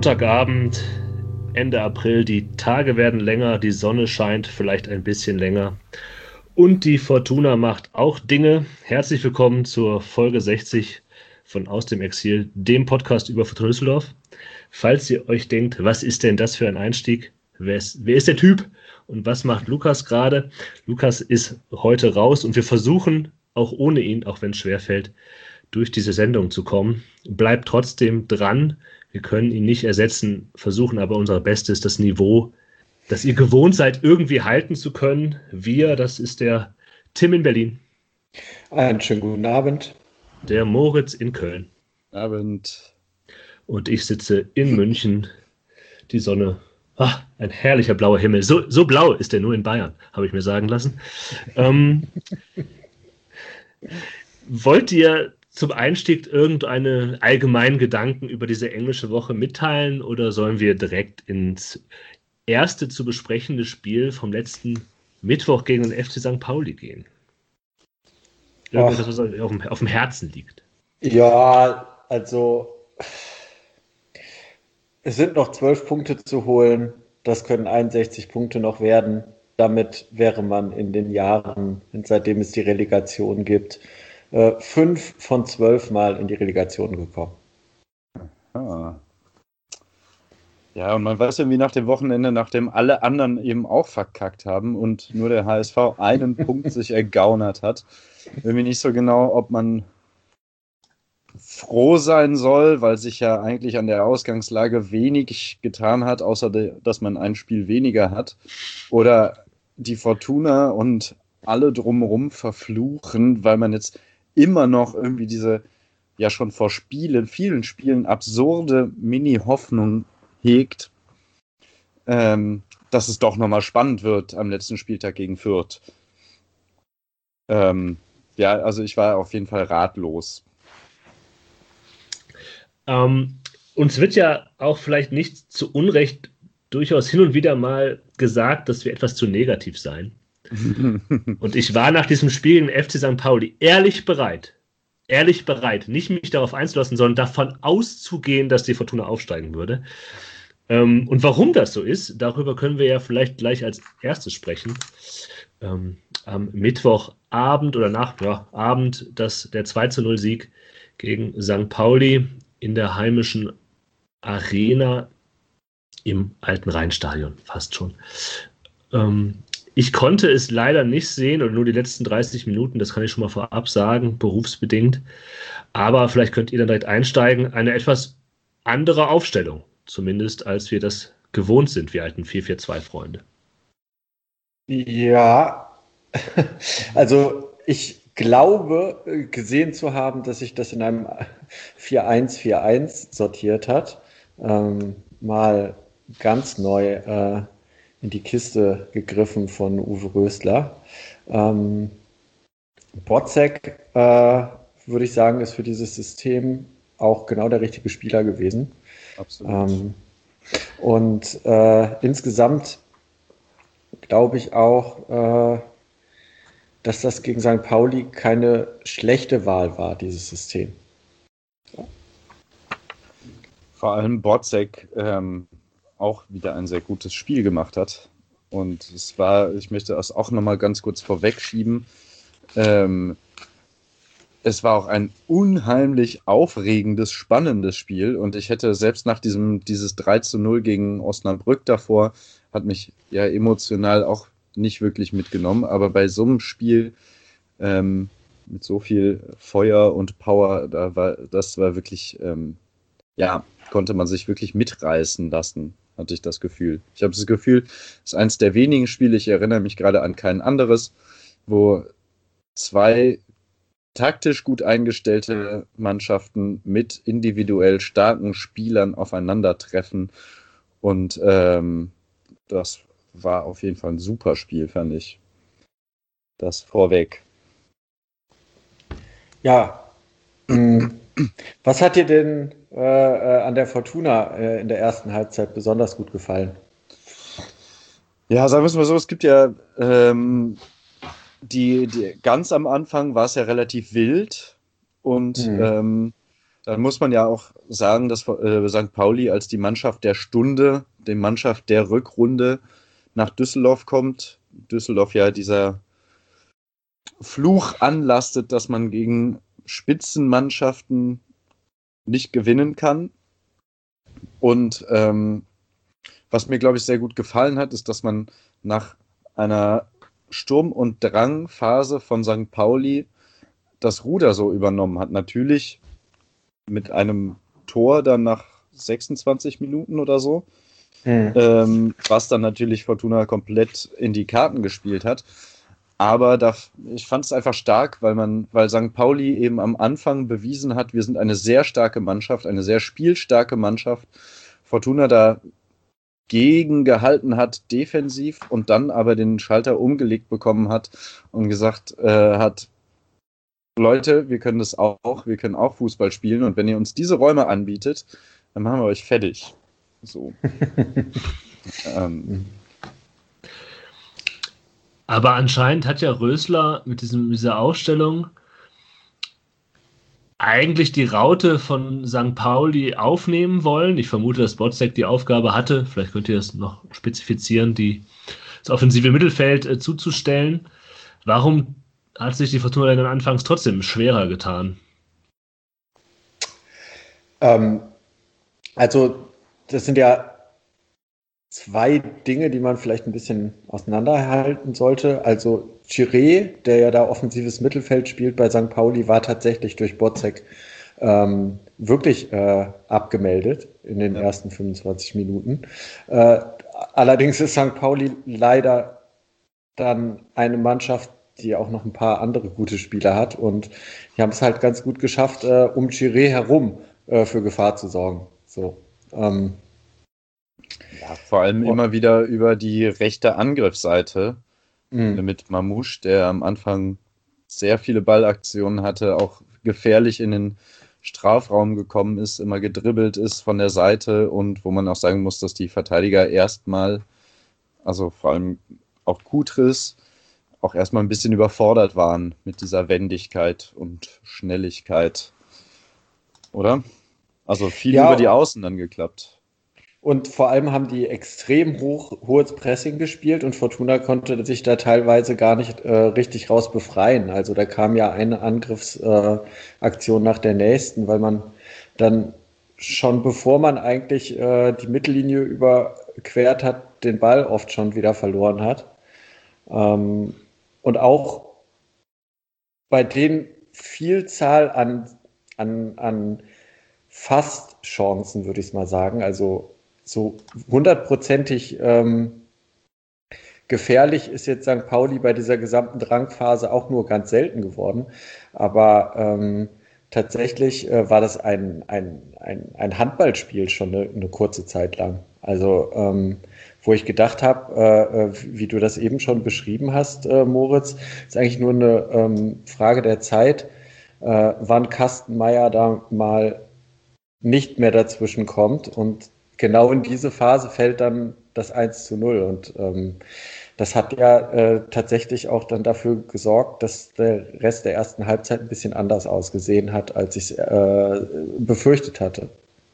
Montagabend, Ende April, die Tage werden länger, die Sonne scheint vielleicht ein bisschen länger und die Fortuna macht auch Dinge. Herzlich willkommen zur Folge 60 von Aus dem Exil, dem Podcast über Fortuna Düsseldorf. Falls ihr euch denkt, was ist denn das für ein Einstieg? Wer ist der Typ und was macht Lukas gerade? Lukas ist heute raus und wir versuchen auch ohne ihn, auch wenn es schwerfällt, durch diese Sendung zu kommen. Bleibt trotzdem dran. Wir können ihn nicht ersetzen, versuchen aber unser Bestes, das Niveau, das ihr gewohnt seid, irgendwie halten zu können. Das ist der Tim in Berlin. Einen schönen guten Abend. Der Moritz in Köln. Abend. Und ich sitze in München. Die Sonne, ein herrlicher blauer Himmel. So blau ist der nur in Bayern, habe ich mir sagen lassen. Wollt ihr zum Einstieg irgendeine allgemeinen Gedanken über diese englische Woche mitteilen oder sollen wir direkt ins erste zu besprechende Spiel vom letzten Mittwoch gegen den FC St. Pauli gehen? Irgendwas, was euch auf dem Herzen liegt. Ja, also es sind noch 12 Punkte zu holen. Das können 61 Punkte noch werden. Damit wäre man in den Jahren, seitdem es die Relegation gibt, 5 von 12 Mal in die Relegation gekommen. Ah. Ja, und man weiß irgendwie nach dem Wochenende, nachdem alle anderen eben auch verkackt haben und nur der HSV einen Punkt sich ergaunert hat, irgendwie nicht so genau, ob man froh sein soll, weil sich ja eigentlich an der Ausgangslage wenig getan hat, außer dass man ein Spiel weniger hat, oder die Fortuna und alle drumherum verfluchen, weil man jetzt immer noch irgendwie diese, ja schon vor vielen Spielen absurde Mini-Hoffnung hegt, dass es doch nochmal spannend wird am letzten Spieltag gegen Fürth. Ja, also ich war auf jeden Fall ratlos. Uns wird ja auch vielleicht nicht zu Unrecht durchaus hin und wieder mal gesagt, dass wir etwas zu negativ seien. Und ich war nach diesem Spiel gegen den FC St. Pauli ehrlich bereit, nicht mich darauf einzulassen, sondern davon auszugehen, dass die Fortuna aufsteigen würde. Und warum das so ist, darüber können wir ja vielleicht gleich als erstes sprechen. Am Mittwochabend oder Abend, der 2-0-Sieg gegen St. Pauli in der heimischen Arena im alten Rheinstadion, fast schon. Ich konnte es leider nicht sehen oder nur die letzten 30 Minuten, das kann ich schon mal vorab sagen, berufsbedingt. Aber vielleicht könnt ihr dann direkt einsteigen. Eine etwas andere Aufstellung, zumindest als wir das gewohnt sind, wir alten 4-4-2-Freunde. Ja, also ich glaube gesehen zu haben, dass sich das in einem 4-1-4-1 sortiert hat. Mal ganz neu in die Kiste gegriffen von Uwe Rösler. Botzek, würde ich sagen, ist für dieses System auch genau der richtige Spieler gewesen. Absolut. Und insgesamt glaube ich auch, dass das gegen St. Pauli keine schlechte Wahl war, dieses System. Vor allem Botzek auch wieder ein sehr gutes Spiel gemacht hat. Und ich möchte das auch nochmal ganz kurz vorwegschieben, es war auch ein unheimlich aufregendes, spannendes Spiel und ich hätte selbst nach dieses 3-0 gegen Osnabrück davor, hat mich ja emotional auch nicht wirklich mitgenommen, aber bei so einem Spiel mit so viel Feuer und Power, das war wirklich, konnte man sich wirklich mitreißen lassen, hatte ich das Gefühl. Ich habe das Gefühl, es ist eines der wenigen Spiele, ich erinnere mich gerade an kein anderes, wo zwei taktisch gut eingestellte Mannschaften mit individuell starken Spielern aufeinandertreffen. Und das war auf jeden Fall ein super Spiel, fand ich. Das vorweg. Ja. Was hat dir denn an der Fortuna in der ersten Halbzeit besonders gut gefallen? Ja, sagen wir es mal so, es gibt ja die ganz am Anfang war es ja relativ wild und dann muss man ja auch sagen, dass St. Pauli als die Mannschaft der Stunde, die Mannschaft der Rückrunde nach Düsseldorf kommt. Düsseldorf ja dieser Fluch anlastet, dass man gegen Spitzenmannschaften nicht gewinnen kann. Und was mir, glaube ich, sehr gut gefallen hat, ist, dass man nach einer Sturm- und Drangphase von St. Pauli das Ruder so übernommen hat. Natürlich mit einem Tor dann nach 26 Minuten oder so, was dann natürlich Fortuna komplett in die Karten gespielt hat. Aber ich fand es einfach stark, weil St. Pauli eben am Anfang bewiesen hat, wir sind eine sehr starke Mannschaft, eine sehr spielstarke Mannschaft. Fortuna dagegen gehalten hat, defensiv, und dann aber den Schalter umgelegt bekommen hat und gesagt hat, Leute, wir können wir können auch Fußball spielen, und wenn ihr uns diese Räume anbietet, dann machen wir euch fertig. So. Aber anscheinend hat ja Rösler mit dieser Ausstellung eigentlich die Raute von St. Pauli aufnehmen wollen. Ich vermute, dass Botzek die Aufgabe hatte, vielleicht könnt ihr das noch spezifizieren, das offensive Mittelfeld zuzustellen. Warum hat sich die Fortuna dann anfangs trotzdem schwerer getan? Also, das sind ja zwei Dinge, die man vielleicht ein bisschen auseinanderhalten sollte. Also Chiré, der ja da offensives Mittelfeld spielt bei St. Pauli, war tatsächlich durch Botzek wirklich abgemeldet in den ersten 25 Minuten. Allerdings ist St. Pauli leider dann eine Mannschaft, die auch noch ein paar andere gute Spieler hat, und die haben es halt ganz gut geschafft, um Chiré herum für Gefahr zu sorgen. So. Ja, vor allem immer wieder über die rechte Angriffsseite mit Mamouche, der am Anfang sehr viele Ballaktionen hatte, auch gefährlich in den Strafraum gekommen ist, immer gedribbelt ist von der Seite, und wo man auch sagen muss, dass die Verteidiger erstmal, also vor allem auch Kutris, auch erstmal ein bisschen überfordert waren mit dieser Wendigkeit und Schnelligkeit. Oder? Also viel über die Außen dann geklappt. Und vor allem haben die extrem hohes Pressing gespielt, und Fortuna konnte sich da teilweise gar nicht richtig raus befreien. Also da kam ja eine Angriffsaktion nach der nächsten, weil man dann schon, bevor man eigentlich die Mittellinie überquert hat, den Ball oft schon wieder verloren hat. Und auch bei den Vielzahl an Fast-Chancen, würde ich es mal sagen, also so 100%ig gefährlich ist jetzt St. Pauli bei dieser gesamten Drangphase auch nur ganz selten geworden. Aber tatsächlich war das ein Handballspiel schon eine kurze Zeit lang. Also wo ich gedacht habe, wie du das eben schon beschrieben hast, Moritz, ist eigentlich nur eine Frage der Zeit, wann Kastenmeier da mal nicht mehr dazwischen kommt, und genau in diese Phase fällt dann das 1:0, und das hat ja tatsächlich auch dann dafür gesorgt, dass der Rest der ersten Halbzeit ein bisschen anders ausgesehen hat, als ich befürchtet hatte.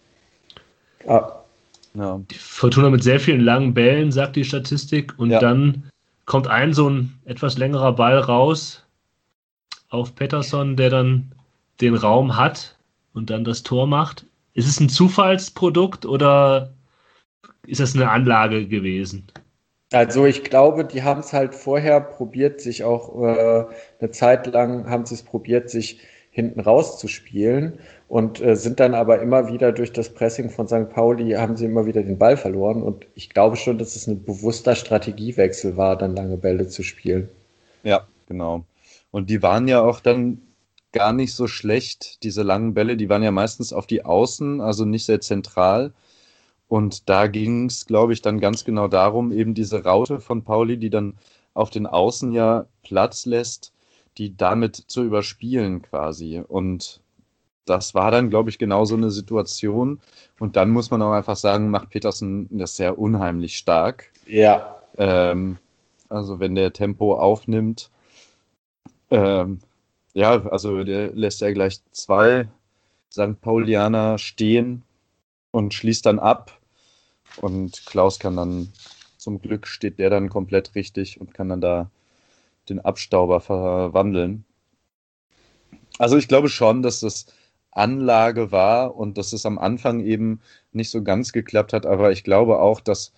Ja. Die Fortuna mit sehr vielen langen Bällen, sagt die Statistik, und dann kommt so ein etwas längerer Ball raus auf Pettersson, der dann den Raum hat und dann das Tor macht. Ist es ein Zufallsprodukt oder ist das eine Anlage gewesen? Also ich glaube, die haben es halt vorher probiert, sich auch eine Zeit lang haben sie es probiert, sich hinten rauszuspielen, und sind dann aber immer wieder durch das Pressing von St. Pauli, haben sie immer wieder den Ball verloren, und ich glaube schon, dass es ein bewusster Strategiewechsel war, dann lange Bälle zu spielen. Ja, genau. Und die waren ja auch dann gar nicht so schlecht, diese langen Bälle, die waren ja meistens auf die Außen, also nicht sehr zentral. Und da ging es, glaube ich, dann ganz genau darum, eben diese Raute von Pauli, die dann auf den Außen ja Platz lässt, die damit zu überspielen quasi. Und das war dann, glaube ich, genau so eine Situation. Und dann muss man auch einfach sagen, macht Petersen das sehr unheimlich stark. Ja. Also wenn der Tempo aufnimmt, also der lässt ja gleich 2 St. Paulianer stehen und schließt dann ab. Und Klaus kann dann, zum Glück steht der dann komplett richtig und kann dann da den Abstauber verwandeln. Also ich glaube schon, dass das Anlage war und dass es am Anfang eben nicht so ganz geklappt hat, aber ich glaube auch, dass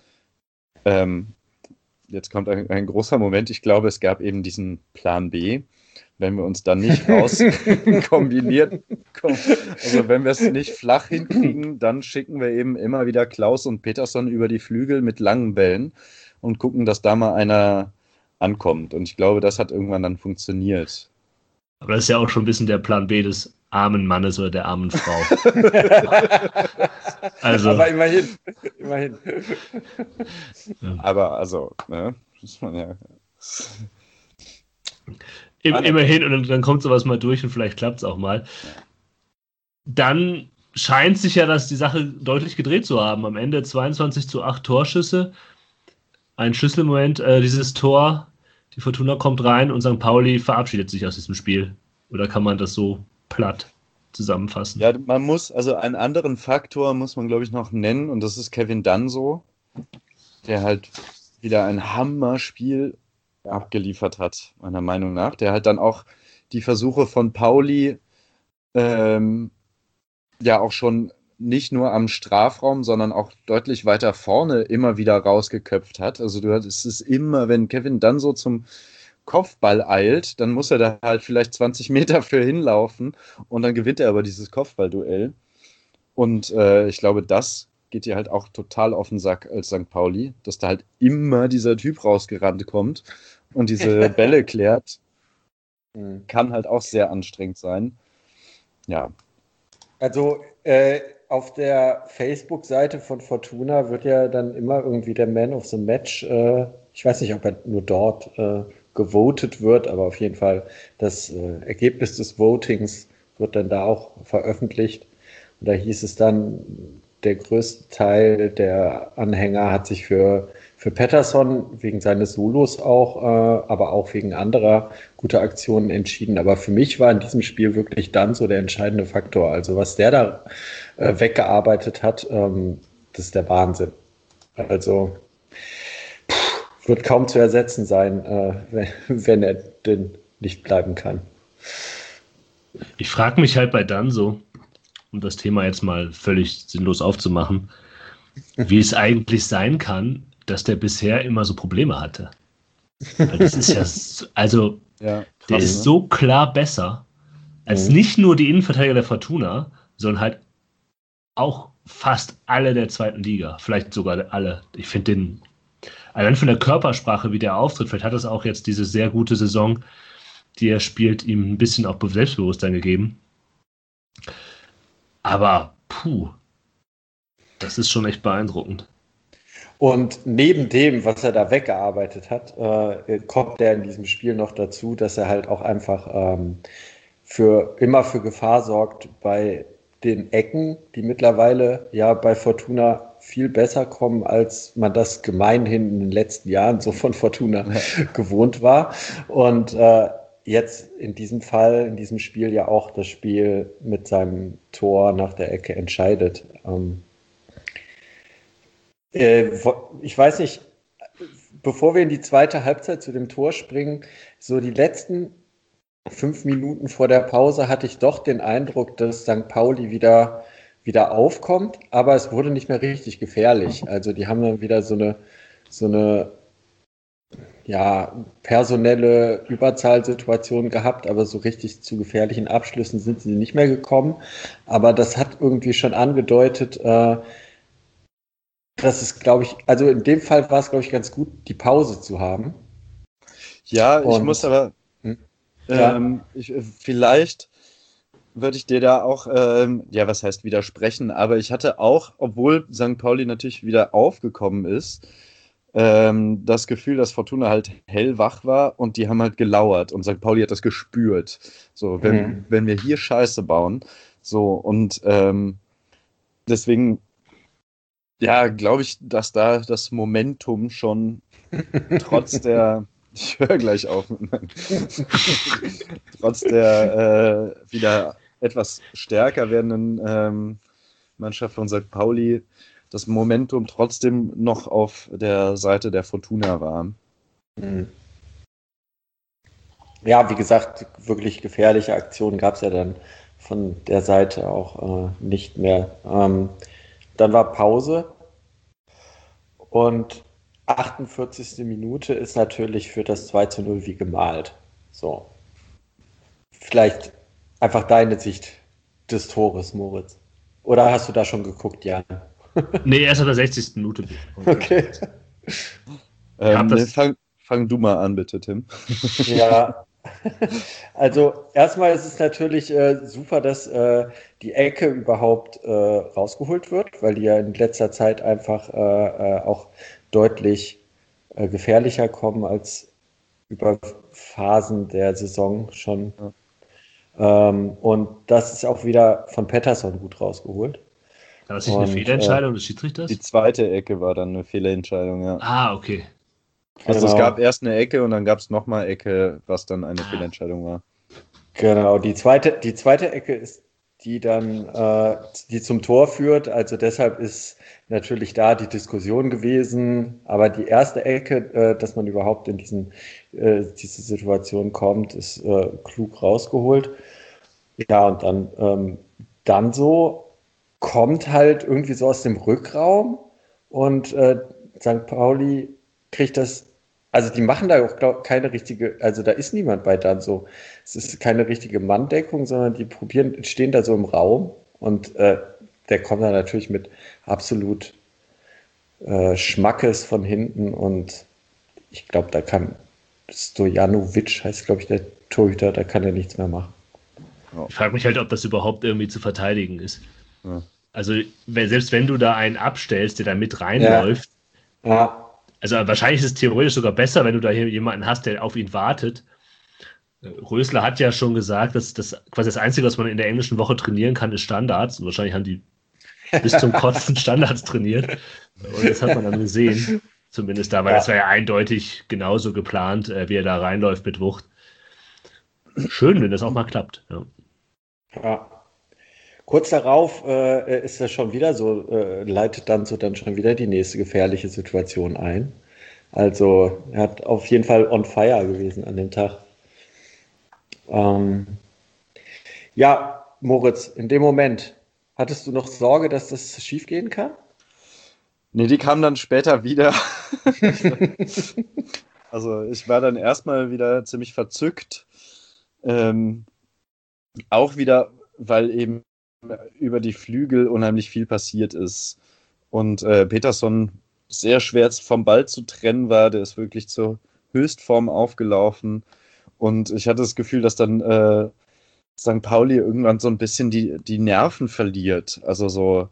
jetzt kommt ein großer Moment, ich glaube, es gab eben diesen Plan B, wenn wir uns dann nicht kombiniert, also wenn wir es nicht flach hinkriegen, dann schicken wir eben immer wieder Klaus und Peterson über die Flügel mit langen Bällen und gucken, dass da mal einer ankommt. Und ich glaube, das hat irgendwann dann funktioniert. Aber das ist ja auch schon ein bisschen der Plan B des armen Mannes oder der armen Frau. Also. Aber immerhin. Aber also, ne, muss man ja. Immerhin, und dann kommt sowas mal durch und vielleicht klappt es auch mal. Dann scheint sich ja, dass die Sache deutlich gedreht zu haben. Am Ende 22:8 Torschüsse. Ein Schlüsselmoment, dieses Tor, die Fortuna kommt rein und St. Pauli verabschiedet sich aus diesem Spiel. Oder kann man das so platt zusammenfassen? Ja, man muss, also einen anderen Faktor muss man, glaube ich, noch nennen, und das ist Kevin Danso, der halt wieder ein Hammerspiel abgeliefert hat, meiner Meinung nach. Der halt dann auch die Versuche von Pauli ja auch schon nicht nur am Strafraum, sondern auch deutlich weiter vorne immer wieder rausgeköpft hat. Also es ist immer, wenn Kevin Danso zum Kopfball eilt, dann muss er da halt vielleicht 20 Meter für hinlaufen und dann gewinnt er aber dieses Kopfballduell. Und ich glaube, das geht dir halt auch total auf den Sack als St. Pauli, dass da halt immer dieser Typ rausgerannt kommt und diese Bälle klärt. Kann halt auch sehr anstrengend sein. Ja. Also auf der Facebook-Seite von Fortuna wird ja dann immer irgendwie der Man of the Match, ich weiß nicht, ob er nur dort gewotet wird, aber auf jeden Fall das Ergebnis des Votings wird dann da auch veröffentlicht. Und da hieß es dann, der größte Teil der Anhänger hat sich für Pettersson wegen seines Solos auch, aber auch wegen anderer guter Aktionen entschieden. Aber für mich war in diesem Spiel wirklich dann so der entscheidende Faktor. Also was der da weggearbeitet hat, das ist der Wahnsinn. Also wird kaum zu ersetzen sein, wenn er denn nicht bleiben kann. Ich frage mich halt bei Danso, um das Thema jetzt mal völlig sinnlos aufzumachen, wie es eigentlich sein kann, dass der bisher immer so Probleme hatte. Weil das ist ja, also, ja, krass, der ist so klar besser als nicht nur die Innenverteidiger der Fortuna, sondern halt auch fast alle der zweiten Liga. Vielleicht sogar alle. Ich finde den, allein von der Körpersprache, wie der auftritt, vielleicht hat das auch jetzt diese sehr gute Saison, die er spielt, ihm ein bisschen auch Selbstbewusstsein gegeben. Aber, das ist schon echt beeindruckend. Und neben dem, was er da weggearbeitet hat, kommt er in diesem Spiel noch dazu, dass er halt auch einfach immer für Gefahr sorgt bei den Ecken, die mittlerweile ja bei Fortuna viel besser kommen, als man das gemeinhin in den letzten Jahren so von Fortuna gewohnt war. Und jetzt in diesem Fall, in diesem Spiel ja auch das Spiel mit seinem Tor nach der Ecke entscheidet. Ich weiß nicht, bevor wir in die zweite Halbzeit zu dem Tor springen, so die letzten 5 Minuten vor der Pause hatte ich doch den Eindruck, dass St. Pauli wieder aufkommt, aber es wurde nicht mehr richtig gefährlich. Also die haben dann wieder so eine ja, personelle Überzahlsituation gehabt, aber so richtig zu gefährlichen Abschlüssen sind sie nicht mehr gekommen. Aber das hat irgendwie schon angedeutet, dass es, glaube ich, also in dem Fall war es, glaube ich, ganz gut, die Pause zu haben. Ja, ich muss aber vielleicht würde ich dir da auch, was heißt widersprechen, aber ich hatte auch, obwohl St. Pauli natürlich wieder aufgekommen ist, das Gefühl, dass Fortuna halt hellwach war und die haben halt gelauert und St. Pauli hat das gespürt. So, wenn wir hier Scheiße bauen, so, und deswegen, ja, glaube ich, dass da das Momentum schon trotz der ich höre gleich auf. Trotz der wieder etwas stärker werdenden Mannschaft von St. Pauli das Momentum trotzdem noch auf der Seite der Fortuna war. Ja, wie gesagt, wirklich gefährliche Aktionen gab es ja dann von der Seite auch nicht mehr. Dann war Pause und 48. Minute ist natürlich für das 2:0 wie gemalt. So. Vielleicht einfach deine Sicht des Tores, Moritz. Oder hast du da schon geguckt, Jan? Nee, erst ab der 60. Minute. Okay. Fang du mal an, bitte, Tim. Ja, also erstmal ist es natürlich super, dass die Ecke überhaupt rausgeholt wird, weil die ja in letzter Zeit einfach auch deutlich gefährlicher kommen als über Phasen der Saison schon. Und das ist auch wieder von Pettersson gut rausgeholt. War das nicht eine Fehlentscheidung des Schiedsrichters? Die zweite Ecke war dann eine Fehlentscheidung, ja. Ah, okay. Also es gab erst eine Ecke und dann gab es nochmal Ecke, was dann eine Fehlentscheidung war. Genau, die zweite Ecke ist die dann, die zum Tor führt. Also deshalb ist natürlich da die Diskussion gewesen. Aber die erste Ecke, dass man überhaupt in diese Situation kommt, ist klug rausgeholt. Ja, und dann so kommt halt irgendwie so aus dem Rückraum und St. Pauli kriegt das, also die machen da auch keine richtige, also da ist niemand bei dann so. Es ist keine richtige Manndeckung, sondern die stehen da so im Raum und der kommt da natürlich mit absolut Schmackes von hinten und ich glaube, da kann Stojanovic, heißt glaube ich der Torhüter, da kann er nichts mehr machen. Ich frage mich halt, ob das überhaupt irgendwie zu verteidigen ist. Ja. Also selbst wenn du da einen abstellst, der da mit reinläuft, ja. Also wahrscheinlich ist es theoretisch sogar besser, wenn du da hier jemanden hast, der auf ihn wartet. Rösler hat ja schon gesagt, dass das quasi das Einzige, was man in der englischen Woche trainieren kann, ist Standards. Und wahrscheinlich haben die bis zum Kotzen Standards trainiert. Und das hat man dann gesehen. Zumindest da, weil das war ja eindeutig genauso geplant, wie er da reinläuft mit Wucht. Schön, wenn das auch mal klappt. Ja. Kurz darauf ist er schon wieder so, leitet dann schon wieder die nächste gefährliche Situation ein. Also er hat auf jeden Fall on fire gewesen an dem Tag. Ja, Moritz, in dem Moment, hattest du noch Sorge, dass das schief gehen kann? Nee, die kam dann später wieder. Also ich war dann erstmal wieder ziemlich verzückt. Auch wieder, weil eben über die Flügel unheimlich viel passiert ist. Und Peterson sehr schwer vom Ball zu trennen war. Der ist wirklich zur Höchstform aufgelaufen. Und ich hatte das Gefühl, dass dann St. Pauli irgendwann so ein bisschen die Nerven verliert. Also so,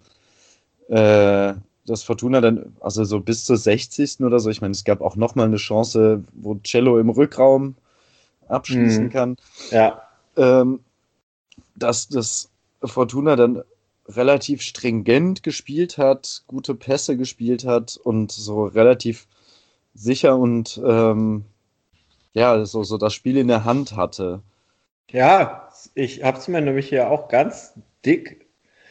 dass Fortuna dann, also so bis zur 60. oder so, ich meine, es gab auch nochmal eine Chance, wo Cello im Rückraum abschließen kann. Ja. Dass das Fortuna dann relativ stringent gespielt hat, gute Pässe gespielt hat und so relativ sicher und so das Spiel in der Hand hatte. Ja, ich habe es mir nämlich hier auch ganz dick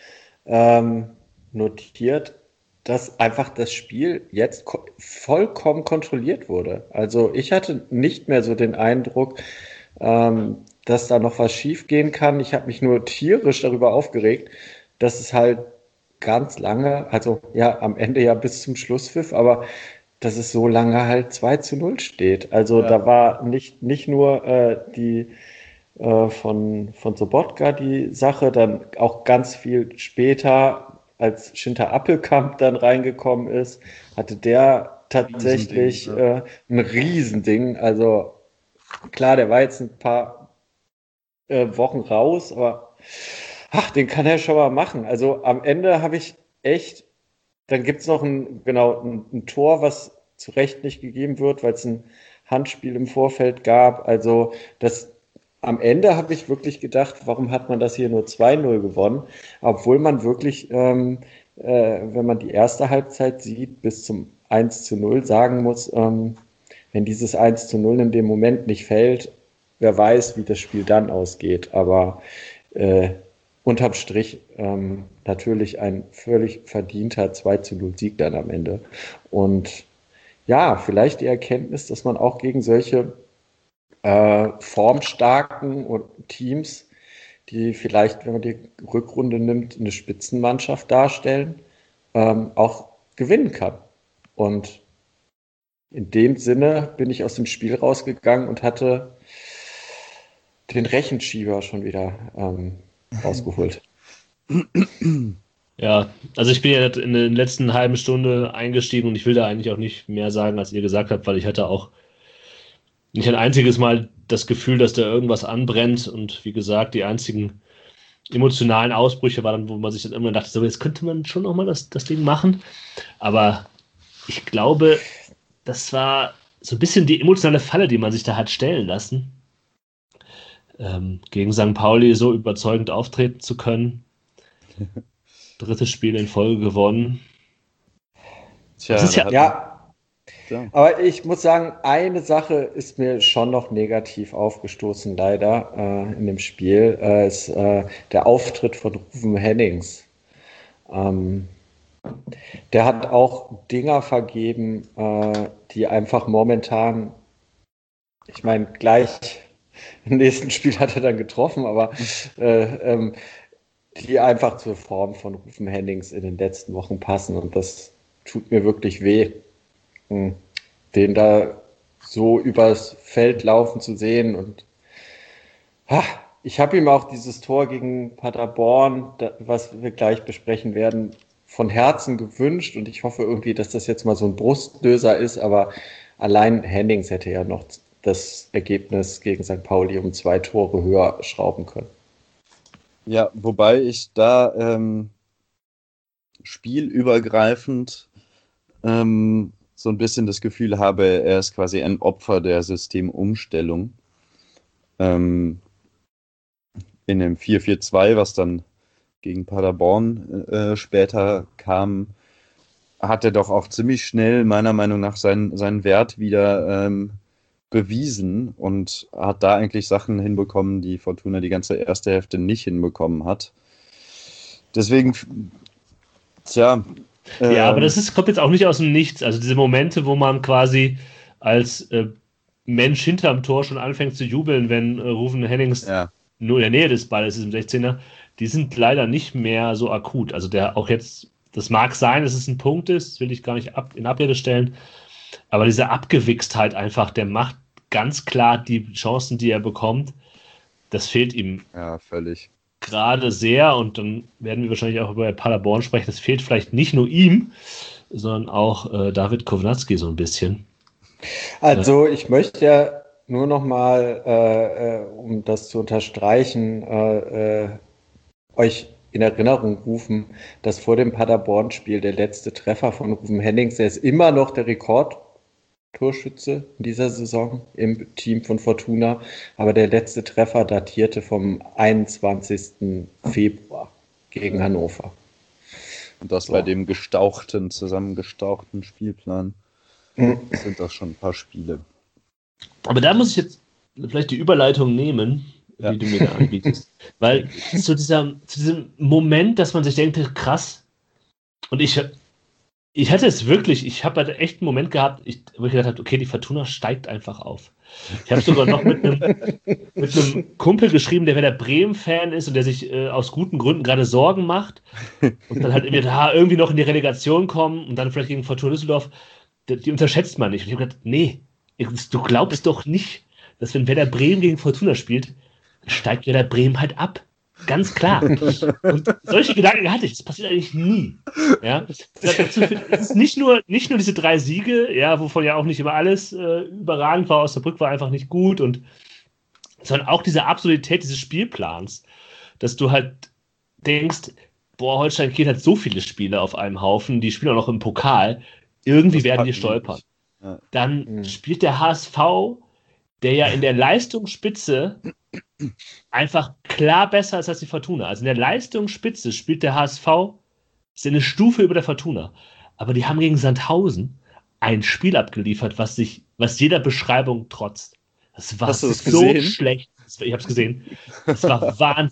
notiert, dass einfach das Spiel jetzt vollkommen kontrolliert wurde. Also ich hatte nicht mehr so den Eindruck, dass da noch was schief gehen kann. Ich habe mich nur tierisch darüber aufgeregt, dass es halt ganz lange, also ja, am Ende ja bis zum Schlusspfiff, aber dass es so lange halt 2:0 steht. Also da war nicht nur die von Sobotka die Sache, dann auch ganz viel später, als Schinter Appelkamp dann reingekommen ist, hatte der tatsächlich ein Riesending. Also klar, der war jetzt ein paar Wochen raus, aber den kann er schon mal machen. Also am Ende habe ich echt, dann gibt es noch ein Tor, was zu Recht nicht gegeben wird, weil es ein Handspiel im Vorfeld gab. Also am Ende habe ich wirklich gedacht, warum hat man das hier nur 2:0 gewonnen? Obwohl man wirklich, wenn man die erste Halbzeit sieht, bis zum 1:0 sagen muss, wenn dieses 1:0 in dem Moment nicht fällt, wer weiß, wie das Spiel dann ausgeht. Aber unterm Strich natürlich ein völlig verdienter 2:0 Sieg dann am Ende. Und ja, vielleicht die Erkenntnis, dass man auch gegen solche formstarken Teams, die vielleicht, wenn man die Rückrunde nimmt, eine Spitzenmannschaft darstellen, auch gewinnen kann. Und in dem Sinne bin ich aus dem Spiel rausgegangen und hatte den Rechenschieber schon wieder rausgeholt. Ja, also ich bin ja in der letzten halben Stunde eingestiegen und ich will da eigentlich auch nicht mehr sagen, als ihr gesagt habt, weil ich hatte auch nicht ein einziges Mal das Gefühl, dass da irgendwas anbrennt und wie gesagt, die einzigen emotionalen Ausbrüche waren dann, wo man sich dann irgendwann dachte, so, jetzt könnte man schon nochmal das Ding machen, aber ich glaube, das war so ein bisschen die emotionale Falle, die man sich da hat stellen lassen, gegen St. Pauli so überzeugend auftreten zu können. 3. Spiel in Folge gewonnen. Tja, das ist ja. Aber ich muss sagen, eine Sache ist mir schon noch negativ aufgestoßen, leider, in dem Spiel, ist der Auftritt von Ruven Hennings. Der hat auch Dinger vergeben, die einfach momentan, ich meine, gleich im nächsten Spiel hat er dann getroffen, aber die einfach zur Form von Ruven Hennings in den letzten Wochen passen. Und das tut mir wirklich weh, den da so übers Feld laufen zu sehen. Und ich habe ihm auch dieses Tor gegen Paderborn, was wir gleich besprechen werden, von Herzen gewünscht. Und ich hoffe irgendwie, dass das jetzt mal so ein Brustlöser ist. Aber allein Hennings hätte ja noch das Ergebnis gegen St. Pauli um 2 Tore höher schrauben können. Ja, wobei ich da spielübergreifend so ein bisschen das Gefühl habe, er ist quasi ein Opfer der Systemumstellung. In dem 4-4-2, was dann gegen Paderborn später kam, hat er doch auch ziemlich schnell meiner Meinung nach seinen Wert wieder bewiesen und hat da eigentlich Sachen hinbekommen, die Fortuna die ganze erste Hälfte nicht hinbekommen hat. Deswegen, tja. Ja, aber das kommt jetzt auch nicht aus dem Nichts. Also diese Momente, wo man quasi als Mensch hinterm Tor schon anfängt zu jubeln, wenn Ruven Hennings nur in der Nähe des Balles ist im 16er, die sind leider nicht mehr so akut. Also der auch jetzt, das mag sein, dass es ein Punkt ist, das will ich gar nicht in Abrede stellen, aber diese Abgewichstheit einfach, der macht ganz klar die Chancen, die er bekommt, das fehlt ihm. Ja, völlig. Gerade sehr, und dann werden wir wahrscheinlich auch über Paderborn sprechen, das fehlt vielleicht nicht nur ihm, sondern auch David Kownacki so ein bisschen. Also ich möchte ja nur noch mal, um das zu unterstreichen, euch in Erinnerung rufen, dass vor dem Paderborn-Spiel der letzte Treffer von Ruven Hennings, der ist immer noch der Rekordtorschütze in dieser Saison im Team von Fortuna, aber der letzte Treffer datierte vom 21. Februar gegen Hannover. Und das bei dem zusammengestauchten Spielplan sind das schon ein paar Spiele. Aber da muss ich jetzt vielleicht die Überleitung nehmen, die du mir da anbietest. Weil zu diesem Moment, dass man sich denkt, krass, und ich hatte es wirklich, ich habe halt echt einen Moment gehabt, wo ich gedacht habe, okay, die Fortuna steigt einfach auf. Ich habe sogar noch mit einem Kumpel geschrieben, der Werder Bremen-Fan ist und der sich aus guten Gründen gerade Sorgen macht und dann halt irgendwie noch in die Relegation kommen und dann vielleicht gegen Fortuna Düsseldorf, die unterschätzt man nicht. Und ich habe gedacht, nee, du glaubst doch nicht, dass wenn Werder Bremen gegen Fortuna spielt, steigt Werder Bremen halt ab. Ganz klar. Und solche Gedanken hatte ich. Das passiert eigentlich nie. Ja? Es ist nicht nur diese 3 Siege, ja, wovon ja auch nicht immer alles überragend war. Osnabrück war einfach nicht gut. Sondern auch diese Absurdität dieses Spielplans, dass du halt denkst, boah, Holstein Kiel hat so viele Spiele auf einem Haufen, die spielen auch noch im Pokal. Irgendwie werden die stolpern. Ja. Dann spielt der HSV, der ja in der Leistungsspitze einfach klar besser ist als die Fortuna. Also in der Leistungsspitze spielt der HSV, ist eine Stufe über der Fortuna. Aber die haben gegen Sandhausen ein Spiel abgeliefert, was jeder Beschreibung trotzt. Das war so schlecht. Ich habe es gesehen. Das war Wahnsinn.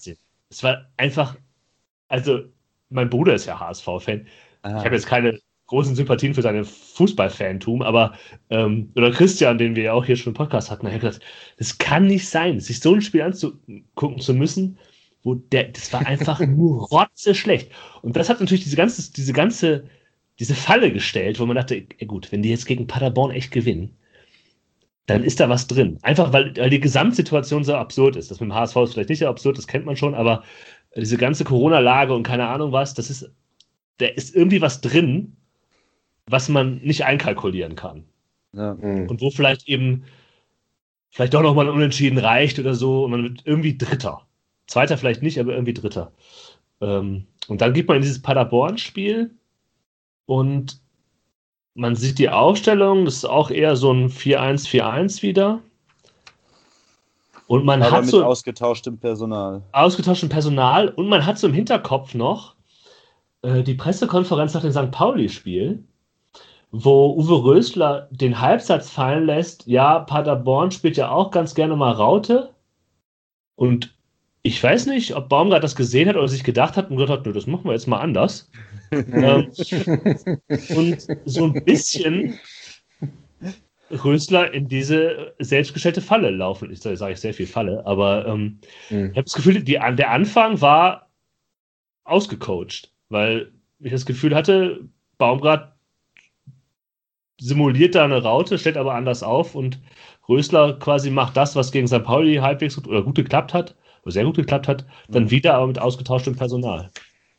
es war einfach, also mein Bruder ist ja HSV-Fan. Ich habe jetzt keine großen Sympathien für seine Fußballfantum, aber oder Christian, den wir ja auch hier schon im Podcast hatten, hat gesagt, das kann nicht sein, sich so ein Spiel anzugucken zu müssen, das war einfach nur rotzeschlecht. Und das hat natürlich diese Falle gestellt, wo man dachte, gut, wenn die jetzt gegen Paderborn echt gewinnen, dann ist da was drin. Einfach, weil die Gesamtsituation so absurd ist. Das mit dem HSV ist vielleicht nicht so absurd, das kennt man schon, aber diese ganze Corona-Lage und keine Ahnung was, da ist irgendwie was drin, was man nicht einkalkulieren kann. Ja. Und wo vielleicht doch nochmal ein Unentschieden reicht oder so und man wird irgendwie Dritter. Zweiter vielleicht nicht, aber irgendwie Dritter. Und dann geht man in dieses Paderborn-Spiel und man sieht die Aufstellung, das ist auch eher so ein 4-1-4-1 wieder. Und man aber hat mit so ausgetauschtem Personal. Ausgetauschtem Personal und man hat so im Hinterkopf noch die Pressekonferenz nach dem St. Pauli-Spiel, wo Uwe Rösler den Halbsatz fallen lässt, ja, Paderborn spielt ja auch ganz gerne mal Raute. Und ich weiß nicht, ob Baumgart das gesehen hat oder sich gedacht hat und gesagt hat, nö, das machen wir jetzt mal anders. Und so ein bisschen Rösler in diese selbstgestellte Falle laufen. Ich sage sehr viel Falle, aber ich habe das Gefühl, der Anfang war ausgecoacht, weil ich das Gefühl hatte, Baumgart simuliert da eine Raute, stellt aber anders auf und Rösler quasi macht das, was gegen St. Pauli halbwegs gut geklappt hat, oder sehr gut geklappt hat, dann wieder aber mit ausgetauschtem Personal.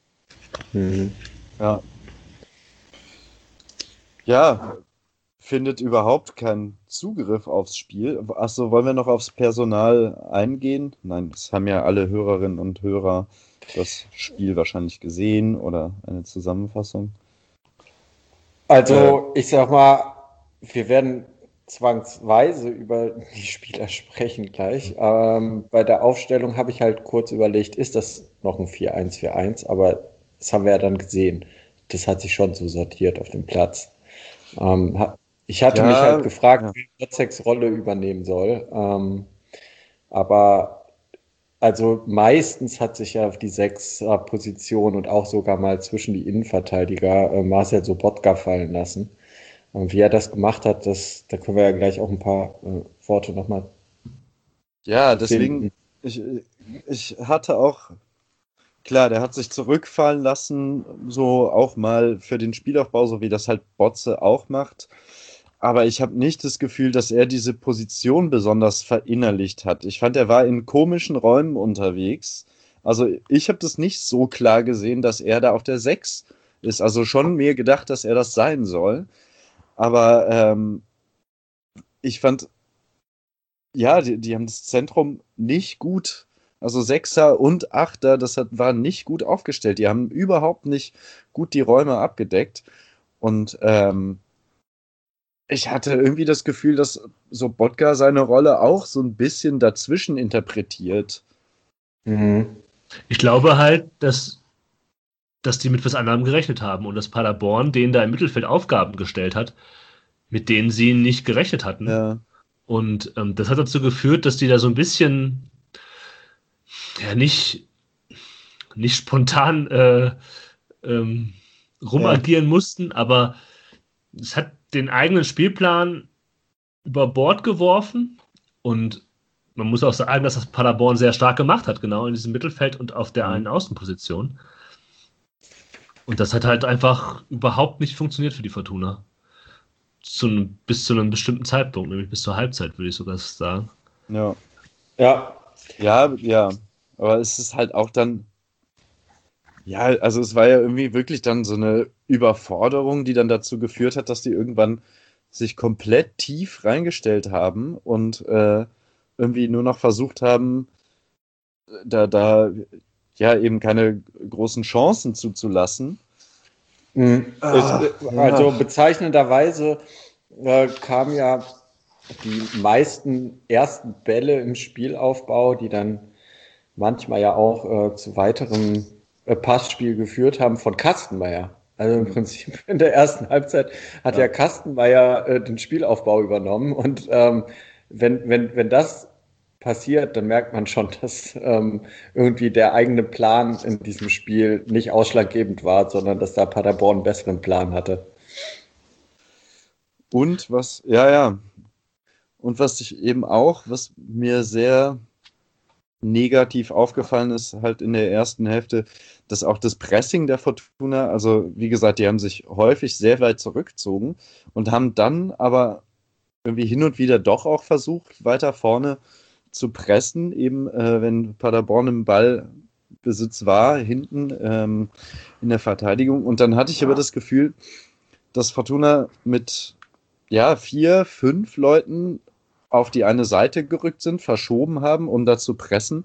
Ja. Ja, findet überhaupt keinen Zugriff aufs Spiel. Achso, wollen wir noch aufs Personal eingehen? Nein, das haben ja alle Hörerinnen und Hörer das Spiel wahrscheinlich gesehen oder eine Zusammenfassung. Also, ich sag mal, wir werden zwangsweise über die Spieler sprechen gleich. Bei der Aufstellung habe ich halt kurz überlegt, ist das noch ein 4-1-4-1? Aber das haben wir ja dann gesehen. Das hat sich schon so sortiert auf dem Platz. Ich hatte mich halt gefragt, wie Wozzegs Rolle übernehmen soll. Aber also meistens hat sich ja auf die 6er-Position und auch sogar mal zwischen die Innenverteidiger Marcel Sobotka fallen lassen. Und wie er das gemacht hat, da können wir ja gleich auch ein paar Worte nochmal. Ja, deswegen, ich hatte auch, klar, der hat sich zurückfallen lassen, so auch mal für den Spielaufbau, so wie das halt Botze auch macht. Aber ich habe nicht das Gefühl, dass er diese Position besonders verinnerlicht hat. Ich fand, er war in komischen Räumen unterwegs. Also ich habe das nicht so klar gesehen, dass er da auf der 6 ist. Also schon mir gedacht, dass er das sein soll. Aber ich fand, ja, die haben das Zentrum nicht gut, also 6er und 8er, war nicht gut aufgestellt. Die haben überhaupt nicht gut die Räume abgedeckt. Und ich hatte irgendwie das Gefühl, dass Sobotka seine Rolle auch so ein bisschen dazwischen interpretiert. Ich glaube halt, dass die mit was anderem gerechnet haben und dass Paderborn denen da im Mittelfeld Aufgaben gestellt hat, mit denen sie nicht gerechnet hatten. Ja. Und das hat dazu geführt, dass die da so ein bisschen nicht spontan rumagieren mussten, aber es hat den eigenen Spielplan über Bord geworfen und man muss auch sagen, dass das Paderborn sehr stark gemacht hat, genau in diesem Mittelfeld und auf der einen Außenposition. Und das hat halt einfach überhaupt nicht funktioniert für die Fortuna. Bis zu einem bestimmten Zeitpunkt, nämlich bis zur Halbzeit, würde ich sogar sagen. Ja. Ja. Aber es ist halt auch dann, ja, also es war ja irgendwie wirklich dann so eine Überforderung, die dann dazu geführt hat, dass die irgendwann sich komplett tief reingestellt haben und irgendwie nur noch versucht haben, da ja eben keine großen Chancen zuzulassen. Also bezeichnenderweise kamen ja die meisten ersten Bälle im Spielaufbau, die dann manchmal ja auch zu weiterem Passspiel geführt haben, von Kastenmeier. Also im Prinzip in der ersten Halbzeit hat ja Kastenmeier den Spielaufbau übernommen und wenn das passiert, dann merkt man schon, dass irgendwie der eigene Plan in diesem Spiel nicht ausschlaggebend war, sondern dass da Paderborn einen besseren Plan hatte. Und was ich eben auch, was mir sehr negativ aufgefallen ist, halt in der ersten Hälfte, dass auch das Pressing der Fortuna, also wie gesagt, die haben sich häufig sehr weit zurückgezogen und haben dann aber irgendwie hin und wieder doch auch versucht, weiter vorne zu pressen, eben wenn Paderborn im Ballbesitz war, hinten in der Verteidigung. Und dann hatte ich aber das Gefühl, dass Fortuna mit 4, 5 Leuten auf die eine Seite gerückt sind, verschoben haben, um da zu pressen.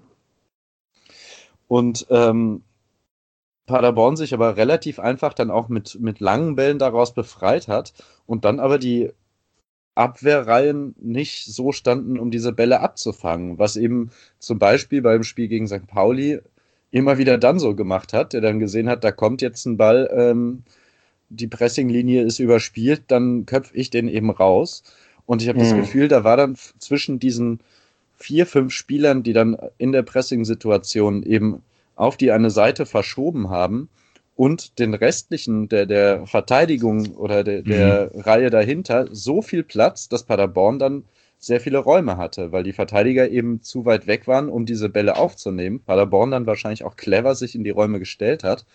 Und Paderborn sich aber relativ einfach dann auch mit langen Bällen daraus befreit hat und dann aber die Abwehrreihen nicht so standen, um diese Bälle abzufangen, was eben zum Beispiel beim Spiel gegen St. Pauli immer wieder dann so gemacht hat, der dann gesehen hat, da kommt jetzt ein Ball, die Pressinglinie ist überspielt, dann köpfe ich den eben raus. Und ich habe das Gefühl, da war dann zwischen diesen 4, 5 Spielern, die dann in der Pressing-Situation eben auf die eine Seite verschoben haben und den restlichen der Verteidigung oder der Reihe dahinter so viel Platz, dass Paderborn dann sehr viele Räume hatte, weil die Verteidiger eben zu weit weg waren, um diese Bälle aufzunehmen. Paderborn dann wahrscheinlich auch clever sich in die Räume gestellt hat.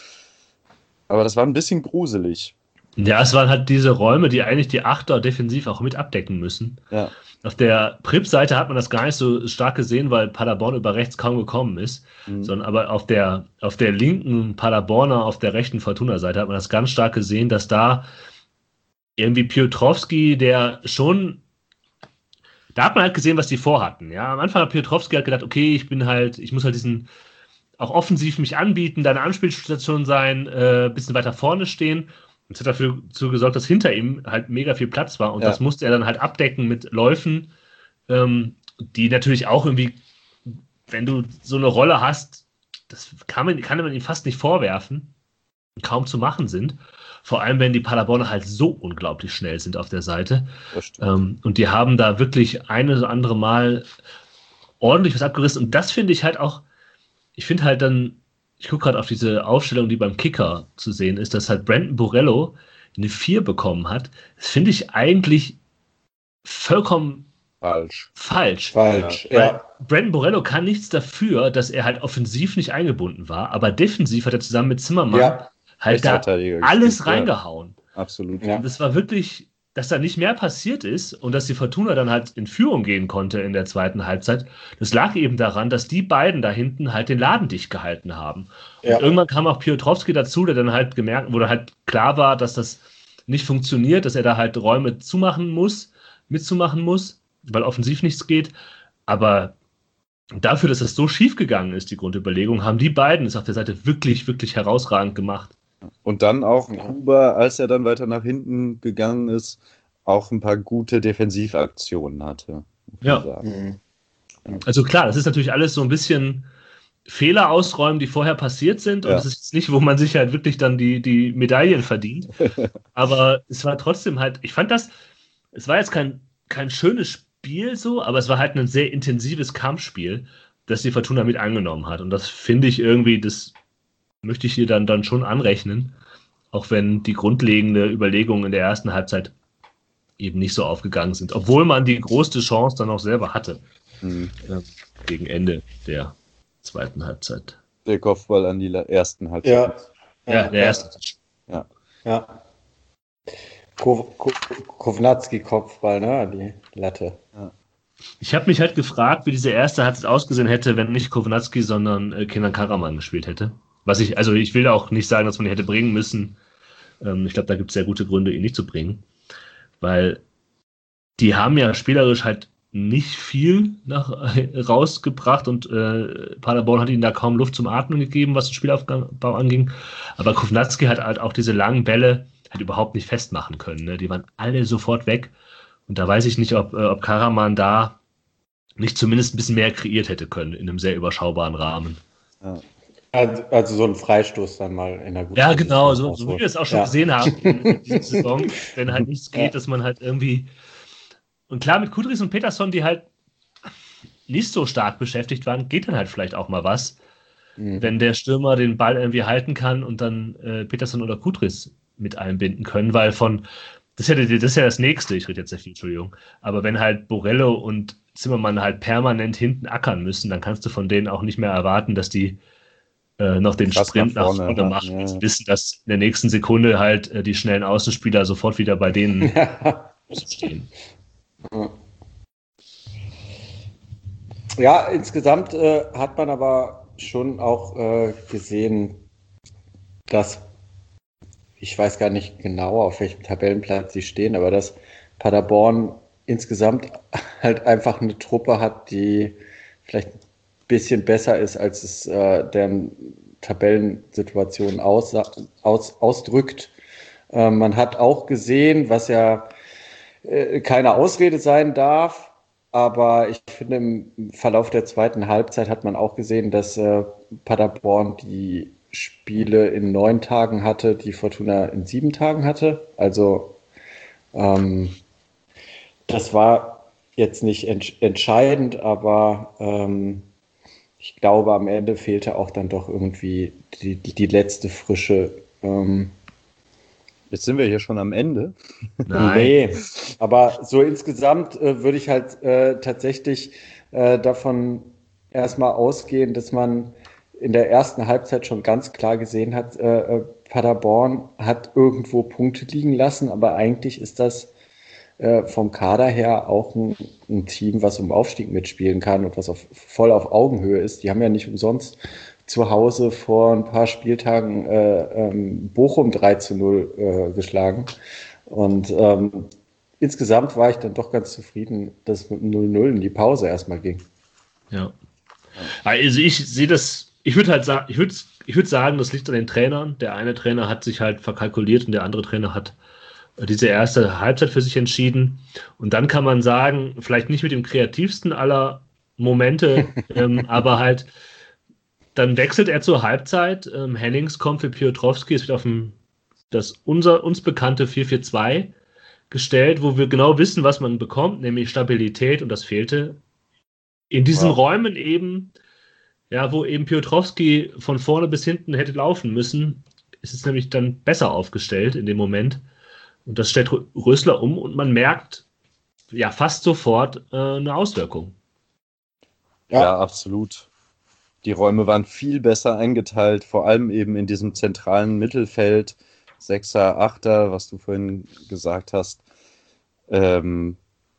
Aber das war ein bisschen gruselig. Ja, es waren halt diese Räume, die eigentlich die Achter defensiv auch mit abdecken müssen. Ja. Auf der Prip-Seite hat man das gar nicht so stark gesehen, weil Paderborn über rechts kaum gekommen ist. Sondern aber auf der linken Paderborner, auf der rechten Fortuna-Seite hat man das ganz stark gesehen, dass da irgendwie Piotrowski, da hat man halt gesehen, was die vorhatten. Ja, am Anfang hat Piotrowski halt gedacht, okay, ich muss halt diesen auch offensiv mich anbieten, da eine Anspielstation sein, bisschen weiter vorne stehen. Und das hat dafür gesorgt, dass hinter ihm halt mega viel Platz war. Und das musste er dann halt abdecken mit Läufen, die natürlich auch irgendwie, wenn du so eine Rolle hast, das kann man ihm fast nicht vorwerfen, kaum zu machen sind. Vor allem, wenn die Paderborner halt so unglaublich schnell sind auf der Seite. Und die haben da wirklich eine oder andere Mal ordentlich was abgerissen. Und das finde ich halt auch, ich gucke gerade auf diese Aufstellung, die beim Kicker zu sehen ist, dass halt Brandon Borello eine 4 bekommen hat. Das finde ich eigentlich vollkommen falsch. Ja. Brandon Borello kann nichts dafür, dass er halt offensiv nicht eingebunden war, aber defensiv hat er zusammen mit Zimmermann halt da alles reingehauen. Absolut. Und das war wirklich, dass da nicht mehr passiert ist und dass die Fortuna dann halt in Führung gehen konnte in der zweiten Halbzeit, das lag eben daran, dass die beiden da hinten halt den Laden dicht gehalten haben. Und irgendwann kam auch Piotrowski dazu, der dann halt gemerkt, wo dann halt klar war, dass das nicht funktioniert, dass er da halt Räume mitzumachen muss, weil offensiv nichts geht. Aber dafür, dass das so schief gegangen ist, die Grundüberlegung, haben die beiden es auf der Seite wirklich, wirklich herausragend gemacht. Und dann auch Huber, als er dann weiter nach hinten gegangen ist, auch ein paar gute Defensivaktionen hatte. Ja. Also klar, das ist natürlich alles so ein bisschen Fehler ausräumen, die vorher passiert sind. Und das ist jetzt nicht, wo man sich halt wirklich dann die Medaillen verdient. Aber es war trotzdem halt, ich fand es war jetzt kein schönes Spiel so, aber es war halt ein sehr intensives Kampfspiel, das die Fortuna mit angenommen hat. Und das finde ich irgendwie, das möchte ich hier dann schon anrechnen, auch wenn die grundlegende Überlegungen in der ersten Halbzeit eben nicht so aufgegangen sind, obwohl man die größte Chance dann auch selber hatte gegen Ende der zweiten Halbzeit. Der Kopfball an die ersten Halbzeit. Der erste. Ja. Kovnatski-Kopfball, ne? Die Latte. Ja. Ich habe mich halt gefragt, wie diese erste Halbzeit ausgesehen hätte, wenn nicht Kovnatski, sondern Kenan Karaman gespielt hätte. Ich will auch nicht sagen, dass man ihn hätte bringen müssen. Ich glaube, da gibt es sehr gute Gründe, ihn nicht zu bringen. Weil die haben ja spielerisch halt nicht viel rausgebracht und Paderborn hat ihnen da kaum Luft zum Atmen gegeben, was den Spielaufbau anging. Aber Kovnatski hat halt auch diese langen Bälle halt überhaupt nicht festmachen können. Ne? Die waren alle sofort weg. Und da weiß ich nicht, ob Karaman da nicht zumindest ein bisschen mehr kreiert hätte können in einem sehr überschaubaren Rahmen. Ja. Also so ein Freistoß dann mal in der guten Ja, genau, so wie wir es auch schon gesehen haben in dieser Saison, wenn halt nichts geht, dass man halt irgendwie. Und klar, mit Kudris und Peterson, die halt nicht so stark beschäftigt waren, geht dann halt vielleicht auch mal was, wenn der Stürmer den Ball irgendwie halten kann und dann Peterson oder Kudris mit einbinden können, weil das ist ja das Nächste, ich rede jetzt sehr viel, Entschuldigung, aber wenn halt Borello und Zimmermann halt permanent hinten ackern müssen, dann kannst du von denen auch nicht mehr erwarten, dass die noch den Krass Sprint nach vorne machen, machen und wissen, dass in der nächsten Sekunde halt die schnellen Außenspieler sofort wieder bei denen stehen. Ja, insgesamt hat man aber schon auch gesehen, dass, ich weiß gar nicht genau, auf welchem Tabellenplatz sie stehen, aber dass Paderborn insgesamt halt einfach eine Truppe hat, die vielleicht ein bisschen besser ist, als es deren Tabellensituation ausdrückt. Man hat auch gesehen, was ja keine Ausrede sein darf, aber ich finde, im Verlauf der zweiten Halbzeit hat man auch gesehen, dass Paderborn die Spiele in 9 Tagen hatte, die Fortuna in 7 Tagen hatte. Also das war jetzt nicht entscheidend, aber ich glaube, am Ende fehlte auch dann doch irgendwie die letzte Frische. Jetzt sind wir hier schon am Ende. Nein. Nee, aber so insgesamt würde ich halt tatsächlich davon erstmal ausgehen, dass man in der ersten Halbzeit schon ganz klar gesehen hat, Paderborn hat irgendwo Punkte liegen lassen, aber eigentlich ist das vom Kader her auch ein Team, was um Aufstieg mitspielen kann und was voll auf Augenhöhe ist. Die haben ja nicht umsonst zu Hause vor ein paar Spieltagen Bochum 3-0 geschlagen. Und insgesamt war ich dann doch ganz zufrieden, dass es mit 0-0 in die Pause erstmal ging. Ja. Also ich sehe das, ich würde sagen, das liegt an den Trainern. Der eine Trainer hat sich halt verkalkuliert und der andere Trainer hat diese erste Halbzeit für sich entschieden. Und dann kann man sagen, vielleicht nicht mit dem kreativsten aller Momente, aber halt, dann wechselt er zur Halbzeit. Hennings kommt für Piotrowski, es wird auf das uns bekannte 4-4-2 gestellt, wo wir genau wissen, was man bekommt, nämlich Stabilität, und das fehlte in diesen Räumen eben, ja, wo eben Piotrowski von vorne bis hinten hätte laufen müssen, ist es nämlich dann besser aufgestellt in dem Moment. Und das stellt Rösler um und man merkt ja fast sofort eine Auswirkung. Ja, absolut. Die Räume waren viel besser eingeteilt, vor allem eben in diesem zentralen Mittelfeld, 6er, 8er, was du vorhin gesagt hast. Und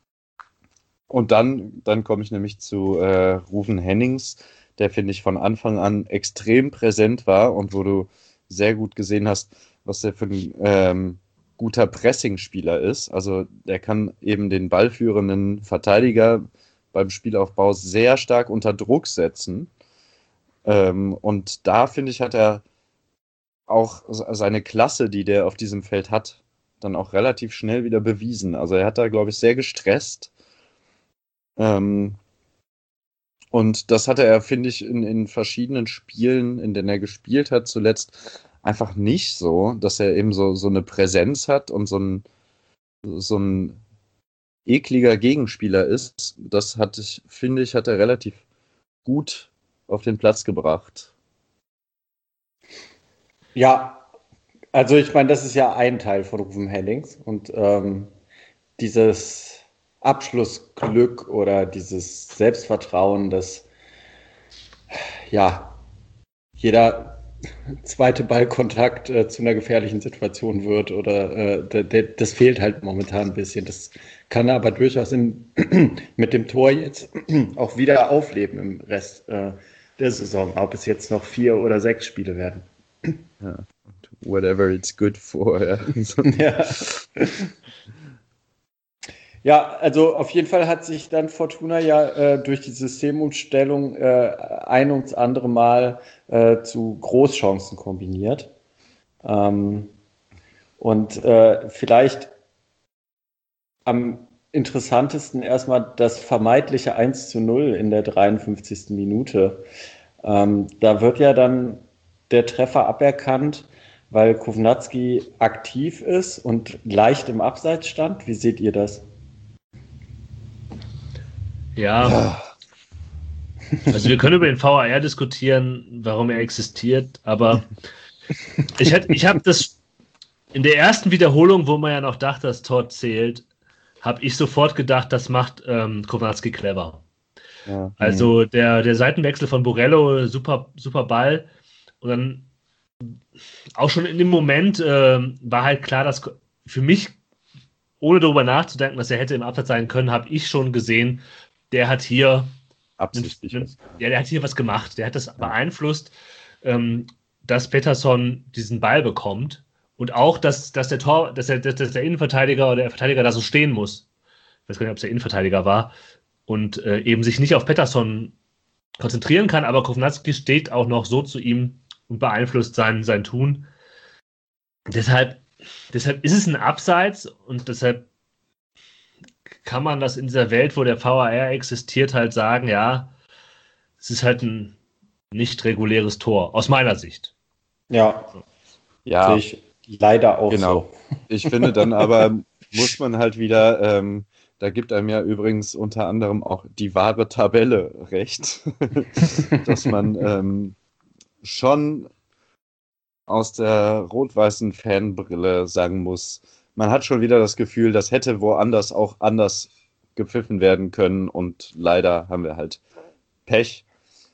dann komme ich nämlich zu Ruven Hennings, der, finde ich, von Anfang an extrem präsent war und wo du sehr gut gesehen hast, was der für ein guter Pressingspieler ist. Also der kann eben den ballführenden Verteidiger beim Spielaufbau sehr stark unter Druck setzen. Und da, finde ich, hat er auch seine Klasse, die der auf diesem Feld hat, dann auch relativ schnell wieder bewiesen. Also er hat da, glaube ich, sehr gestresst. Und das hatte er, finde ich, in verschiedenen Spielen, in denen er gespielt hat, zuletzt einfach nicht so, dass er eben so eine Präsenz hat und so ein ekliger Gegenspieler ist. Das finde ich, hat er relativ gut auf den Platz gebracht. Ja, also ich meine, das ist ja ein Teil von Ruven Hennings und dieses Abschlussglück oder dieses Selbstvertrauen, dass ja jeder zweite Ballkontakt zu einer gefährlichen Situation wird oder das fehlt halt momentan ein bisschen. Das kann er aber durchaus mit dem Tor jetzt auch wieder aufleben im Rest der Saison, ob es jetzt noch 4 oder 6 Spiele werden. Ja, whatever it's good for. Ja. Ja. Ja, also auf jeden Fall hat sich dann Fortuna ja durch die Systemumstellung ein und das andere Mal zu Großchancen kombiniert. Und vielleicht am interessantesten erstmal das vermeintliche 1-0 in der 53. Minute. Da wird ja dann der Treffer aberkannt, weil Kovnatski aktiv ist und leicht im Abseits stand. Wie seht ihr das? Ja, Also wir können über den VAR diskutieren, warum er existiert, aber ich habe das in der ersten Wiederholung, wo man ja noch dachte, das Tor zählt, habe ich sofort gedacht, das macht Kownacki clever. Ja. Also der Seitenwechsel von Borello, super, super Ball. Und dann auch schon in dem Moment war halt klar, dass für mich, ohne darüber nachzudenken, dass er hätte im Abseits sein können, habe ich schon gesehen, der hat hier Absichtlich der hat hier was gemacht. Der hat das beeinflusst, dass Pettersson diesen Ball bekommt und auch, dass der Innenverteidiger oder der Verteidiger da so stehen muss. Ich weiß gar nicht, ob es der Innenverteidiger war und eben sich nicht auf Pettersson konzentrieren kann, aber Kownacki steht auch noch so zu ihm und beeinflusst sein Tun. Deshalb ist es ein Abseits und deshalb kann man das in dieser Welt, wo der VAR existiert, halt sagen, ja, es ist halt ein nicht reguläres Tor, aus meiner Sicht. Ja, ja, sehe ich leider auch genau. so. Ich finde dann aber, muss man halt wieder, da gibt einem ja übrigens unter anderem auch die wahre Tabelle recht, dass man schon aus der rot-weißen Fanbrille sagen muss, man hat schon wieder das Gefühl, das hätte woanders auch anders gepfiffen werden können und leider haben wir halt Pech.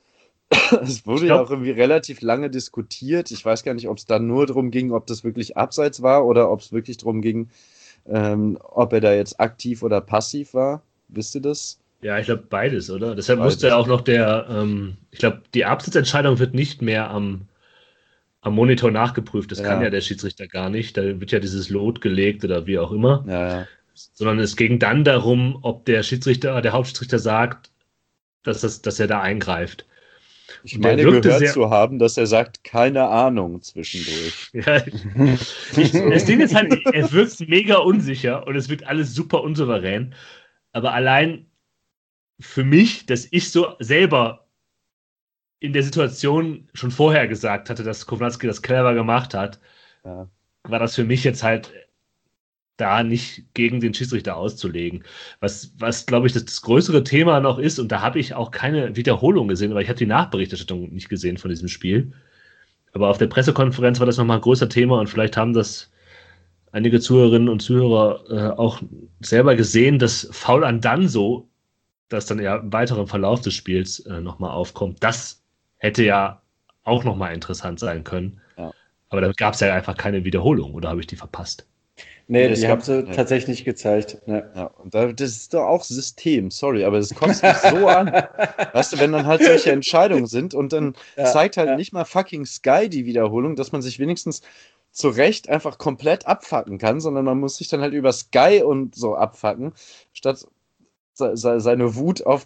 Es wurde ja auch irgendwie relativ lange diskutiert. Ich weiß gar nicht, ob es da nur darum ging, ob das wirklich abseits war oder ob es wirklich darum ging, ob er da jetzt aktiv oder passiv war. Wisst ihr das? Ja, ich glaube beides, oder? Deshalb musste auch noch ich glaube, die Abseitsentscheidung wird nicht mehr am Monitor nachgeprüft. Das kann ja der Schiedsrichter gar nicht. Da wird ja dieses Lot gelegt oder wie auch immer. Ja. Sondern es ging dann darum, ob der Hauptschiedsrichter sagt, dass er da eingreift. Ich meine gehört zu haben, dass er sagt, keine Ahnung zwischendurch. Ja, das Ding ist halt, er wirkt mega unsicher und es wirkt alles super unsouverän. Aber allein für mich, dass ich so selber in der Situation schon vorher gesagt hatte, dass Kownacki das clever gemacht hat, war das für mich jetzt halt da nicht gegen den Schiedsrichter auszulegen. Was glaube ich, das größere Thema noch ist, und da habe ich auch keine Wiederholung gesehen, aber ich habe die Nachberichterstattung nicht gesehen von diesem Spiel. Aber auf der Pressekonferenz war das nochmal ein größer Thema und vielleicht haben das einige Zuhörerinnen und Zuhörer auch selber gesehen, dass Foul an Danso, das dann ja im weiteren Verlauf des Spiels nochmal aufkommt, das hätte ja auch nochmal interessant sein können. Ja. Aber da gab es ja einfach keine Wiederholung, oder habe ich die verpasst? Nee, die haben sie tatsächlich nicht gezeigt. Nee. Ja, und das ist doch auch System, sorry, aber das kotzt mich so an. Weißt du, wenn dann halt solche Entscheidungen sind und dann zeigt halt nicht mal fucking Sky die Wiederholung, dass man sich wenigstens zu Recht einfach komplett abfacken kann, sondern man muss sich dann halt über Sky und so abfacken, statt seine Wut auf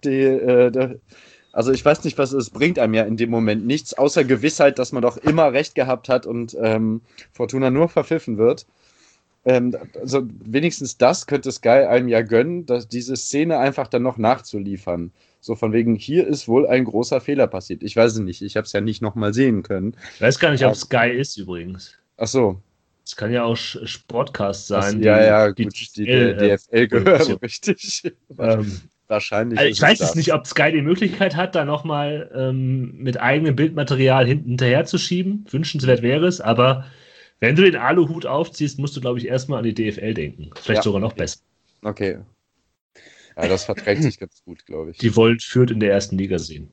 also ich weiß nicht, was es bringt einem ja in dem Moment nichts, außer Gewissheit, dass man doch immer Recht gehabt hat und Fortuna nur verpfiffen wird. Also wenigstens das könnte Sky einem ja gönnen, dass diese Szene einfach dann noch nachzuliefern. So von wegen, hier ist wohl ein großer Fehler passiert. Ich weiß es nicht, ich habe es ja nicht nochmal sehen können. Ich weiß gar nicht, ob Sky ist übrigens. Ach so. Es kann ja auch Sportcast sein. Die DFL gehört, richtig. Wahrscheinlich. Also ich weiß jetzt nicht, ob Sky die Möglichkeit hat, da nochmal mit eigenem Bildmaterial hinterher zu schieben. Wünschenswert wäre es, aber wenn du den Aluhut aufziehst, musst du, glaube ich, erstmal an die DFL denken. Vielleicht sogar noch besser. Okay. Ja, das verträgt sich ganz gut, glaube ich. Die wollen Fürth in der ersten Liga sehen.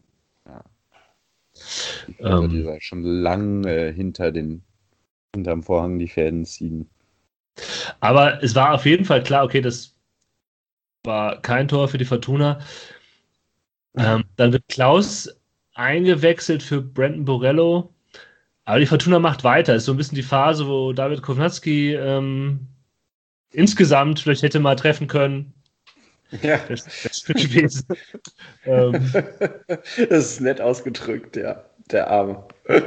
Ja. Die sind schon lange hinterm Vorhang die Fäden ziehen. Aber es war auf jeden Fall klar, okay, das war kein Tor für die Fortuna. Dann wird Klaus eingewechselt für Brandon Borello. Aber die Fortuna macht weiter. Ist so ein bisschen die Phase, wo David Kownacki insgesamt vielleicht hätte mal treffen können. Ja. Das gewesen. Das ist nett ausgedrückt, ja. Der Arme.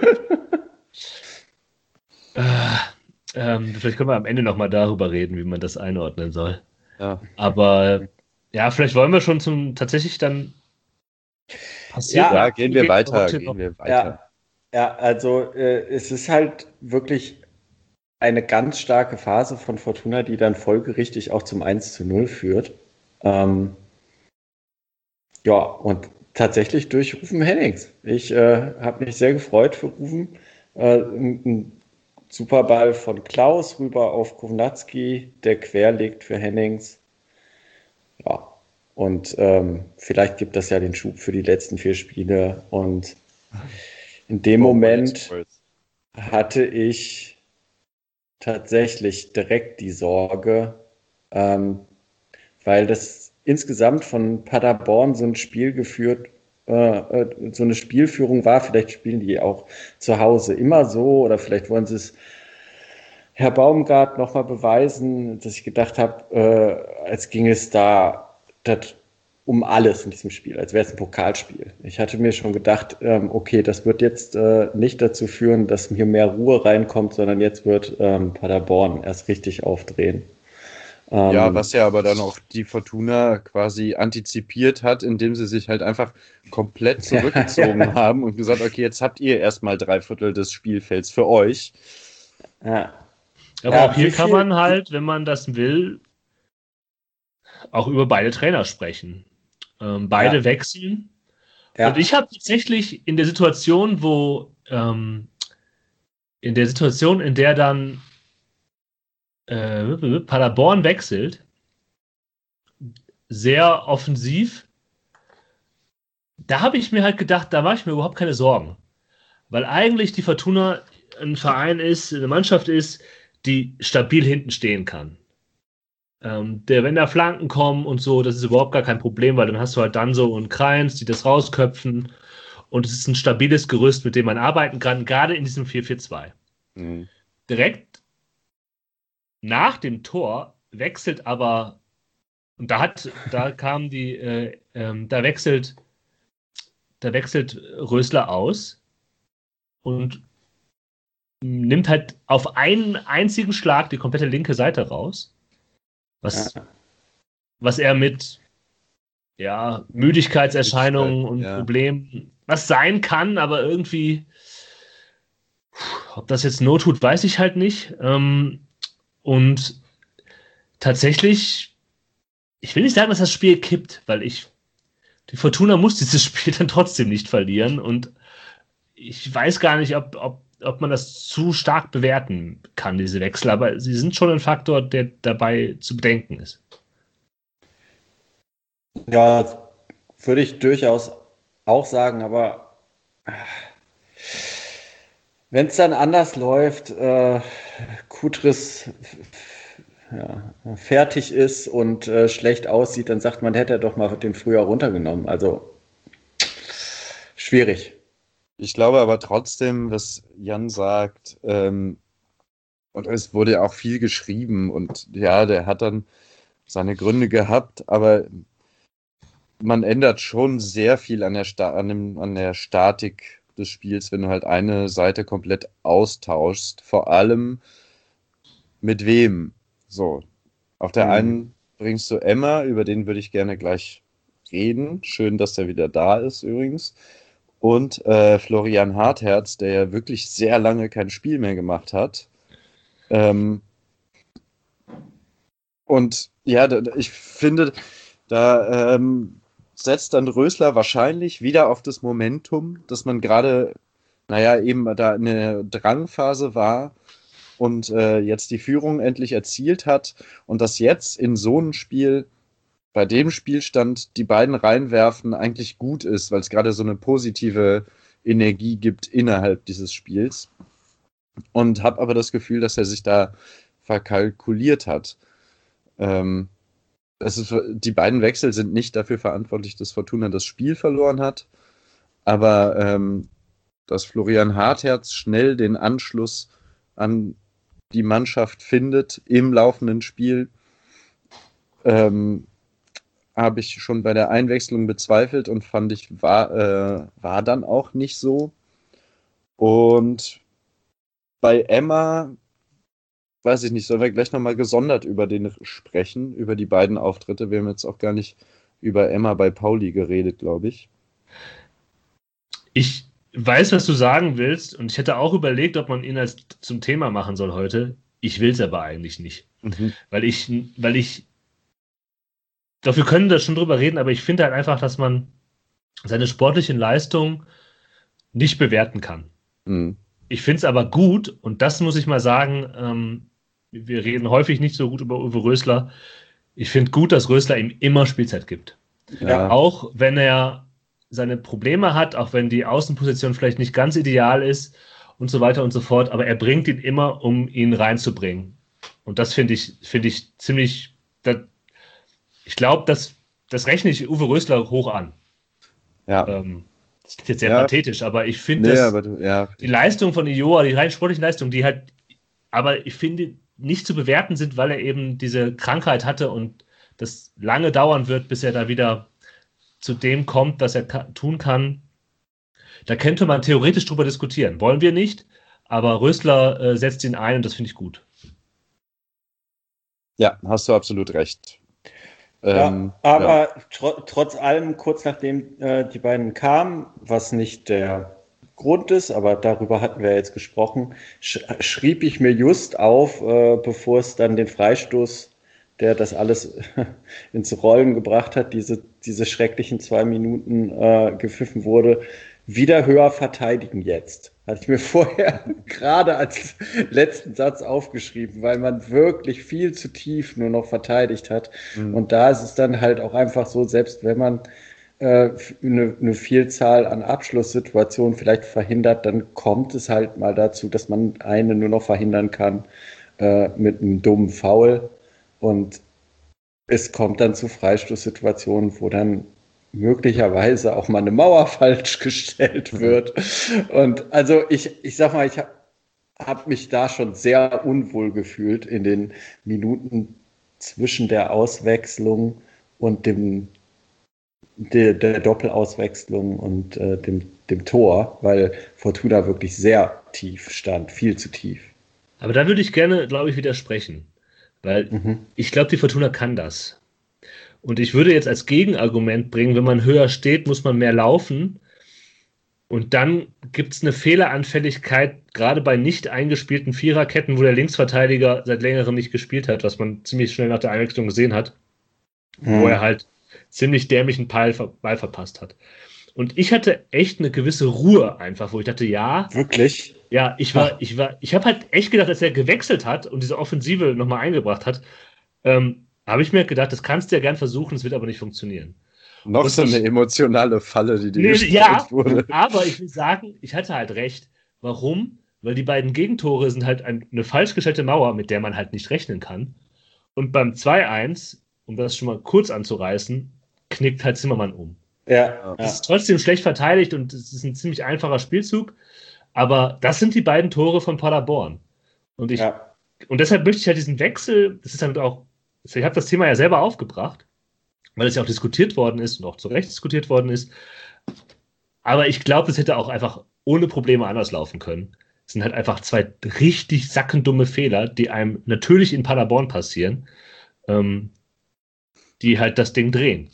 Vielleicht können wir am Ende nochmal darüber reden, wie man das einordnen soll. Ja. Aber ja, vielleicht wollen wir schon tatsächlich dann passieren. Ja, gehen wir weiter. Ja, also es ist halt wirklich eine ganz starke Phase von Fortuna, die dann folgerichtig auch zum 1:0 führt. Und tatsächlich durch Rufen Hennings. Ich habe mich sehr gefreut für Rufen. Ein Superball von Klaus rüber auf Kownacki, der querlegt für Hennings. Ja, und vielleicht gibt das ja den Schub für die letzten 4 Spiele. Und in dem Moment hatte ich tatsächlich direkt die Sorge, weil das insgesamt von Paderborn so ein Spiel geführt, so eine Spielführung war. Vielleicht spielen die auch zu Hause immer so oder vielleicht wollen sie es Herr Baumgart nochmal beweisen, dass ich gedacht habe, als ging es da um alles in diesem Spiel, als wäre es ein Pokalspiel. Ich hatte mir schon gedacht, okay, das wird jetzt nicht dazu führen, dass hier mehr Ruhe reinkommt, sondern jetzt wird Paderborn erst richtig aufdrehen. Ja, was ja aber dann auch die Fortuna quasi antizipiert hat, indem sie sich halt einfach komplett zurückgezogen haben und gesagt, okay, jetzt habt ihr erstmal 3/4 des Spielfelds für euch. Ja. Aber auch hier kann man halt, wenn man das will, auch über beide Trainer sprechen. Beide wechseln. Ja. Und ich habe tatsächlich in der Situation, in der dann Paderborn wechselt, sehr offensiv, da habe ich mir halt gedacht, da mache ich mir überhaupt keine Sorgen. Weil eigentlich die Fortuna ein Verein ist, eine Mannschaft ist, die stabil hinten stehen kann. Wenn da Flanken kommen und so, das ist überhaupt gar kein Problem, weil dann hast du halt Danso und Kreins, die das rausköpfen und es ist ein stabiles Gerüst, mit dem man arbeiten kann, gerade in diesem 4-4-2. Mhm. Direkt nach dem Tor wechselt aber, und da wechselt Rösler aus und nimmt halt auf einen einzigen Schlag die komplette linke Seite raus. Was er mit Müdigkeitserscheinungen und Problemen, was sein kann, aber irgendwie, ob das jetzt Not tut, weiß ich halt nicht. Und tatsächlich, ich will nicht sagen, dass das Spiel kippt, weil die Fortuna muss dieses Spiel dann trotzdem nicht verlieren und ich weiß gar nicht, ob man das zu stark bewerten kann, diese Wechsel, aber sie sind schon ein Faktor, der dabei zu bedenken ist. Ja, würde ich durchaus auch sagen, aber wenn es dann anders läuft, Kutris fertig ist und schlecht aussieht, dann sagt man, hätte er doch mal den früher runtergenommen. Also schwierig. Ich glaube aber trotzdem, was Jan sagt, und es wurde ja auch viel geschrieben und ja, der hat dann seine Gründe gehabt, aber man ändert schon sehr viel an der Statik des Spiels, wenn du halt eine Seite komplett austauschst. Vor allem mit wem? So, auf der einen bringst du Emma, über den würde ich gerne gleich reden. Schön, dass der wieder da ist übrigens. Und Florian Hartherz, der ja wirklich sehr lange kein Spiel mehr gemacht hat. Und ja, ich finde, da setzt dann Rösler wahrscheinlich wieder auf das Momentum, dass man gerade, eben da eine Drangphase war und jetzt die Führung endlich erzielt hat und dass jetzt in so einem Spiel, bei dem Spielstand, die beiden reinwerfen, eigentlich gut ist, weil es gerade so eine positive Energie gibt innerhalb dieses Spiels. Und habe aber das Gefühl, dass er sich da verkalkuliert hat. Die beiden Wechsel sind nicht dafür verantwortlich, dass Fortuna das Spiel verloren hat, aber dass Florian Hartherz schnell den Anschluss an die Mannschaft findet im laufenden Spiel, habe ich schon bei der Einwechslung bezweifelt und fand ich, war dann auch nicht so. Und bei Emma, weiß ich nicht, sollen wir gleich nochmal gesondert über den sprechen, über die beiden Auftritte. Wir haben jetzt auch gar nicht über Emma bei Pauli geredet, glaube ich. Ich weiß, was du sagen willst und ich hätte auch überlegt, ob man ihn als zum Thema machen soll heute. Ich will es aber eigentlich nicht. Weil ich doch, wir können da schon drüber reden, aber ich finde halt einfach, dass man seine sportlichen Leistungen nicht bewerten kann. Mhm. Ich finde es aber gut, und das muss ich mal sagen, wir reden häufig nicht so gut über Uwe Rösler. Ich finde gut, dass Rösler ihm immer Spielzeit gibt. Ja. Auch wenn er seine Probleme hat, auch wenn die Außenposition vielleicht nicht ganz ideal ist und so weiter und so fort, aber er bringt ihn immer, um ihn reinzubringen. Und das finde ich ziemlich, ich glaube, das rechne ich Uwe Rösler hoch an. Ja. Das ist jetzt sehr pathetisch, aber ich finde, die Leistung von Ioa, die rein sportlichen Leistungen, die halt, aber ich finde, nicht zu bewerten sind, weil er eben diese Krankheit hatte und das lange dauern wird, bis er da wieder zu dem kommt, was er tun kann. Da könnte man theoretisch drüber diskutieren. Wollen wir nicht, aber Rösler setzt ihn ein und das finde ich gut. Ja, hast du absolut recht. Aber trotz allem, kurz nachdem die beiden kamen, was nicht der Grund ist, aber darüber hatten wir jetzt gesprochen, schrieb ich mir just auf, bevor es dann den Freistoß, der das alles ins Rollen gebracht hat, diese schrecklichen 2 Minuten gepfiffen wurde, wieder höher verteidigen jetzt. Hatte ich mir vorher gerade als letzten Satz aufgeschrieben, weil man wirklich viel zu tief nur noch verteidigt hat. Mhm. Und da ist es dann halt auch einfach so, selbst wenn man eine Vielzahl an Abschlusssituationen vielleicht verhindert, dann kommt es halt mal dazu, dass man eine nur noch verhindern kann mit einem dummen Foul. Und es kommt dann zu Freistoßsituationen, wo dann möglicherweise auch mal eine Mauer falsch gestellt wird. Und also ich sag mal, ich habe mich da schon sehr unwohl gefühlt in den Minuten zwischen der Auswechslung und der Doppelauswechslung und dem Tor, weil Fortuna wirklich sehr tief stand, viel zu tief. Aber da würde ich gerne, glaube ich, widersprechen, weil ich glaube, die Fortuna kann das. Und ich würde jetzt als Gegenargument bringen, wenn man höher steht, muss man mehr laufen. Und dann gibt es eine Fehleranfälligkeit, gerade bei nicht eingespielten Viererketten, wo der Linksverteidiger seit längerem nicht gespielt hat, was man ziemlich schnell nach der Einwechslung gesehen hat, wo er halt ziemlich dämlichen Ball verpasst hat. Und ich hatte echt eine gewisse Ruhe einfach, wo ich dachte, ja. Wirklich? Ja, ich habe halt echt gedacht, als er gewechselt hat und diese Offensive nochmal eingebracht hat, habe ich mir gedacht, das kannst du ja gern versuchen, es wird aber nicht funktionieren. Noch so eine emotionale Falle, die dir gestellt wurde. Aber ich will sagen, ich hatte halt recht. Warum? Weil die beiden Gegentore sind halt eine falsch gestellte Mauer, mit der man halt nicht rechnen kann. Und beim 2-1, um das schon mal kurz anzureißen, knickt halt Zimmermann um. Ja. Das ist trotzdem schlecht verteidigt und es ist ein ziemlich einfacher Spielzug. Aber das sind die beiden Tore von Paderborn. Und deshalb möchte ich halt diesen Wechsel, das ist halt auch, ich habe das Thema ja selber aufgebracht, weil es ja auch diskutiert worden ist und auch zu Recht diskutiert worden ist. Aber ich glaube, es hätte auch einfach ohne Probleme anders laufen können. Es sind halt einfach 2 richtig sackendumme Fehler, die einem natürlich in Paderborn passieren, die halt das Ding drehen.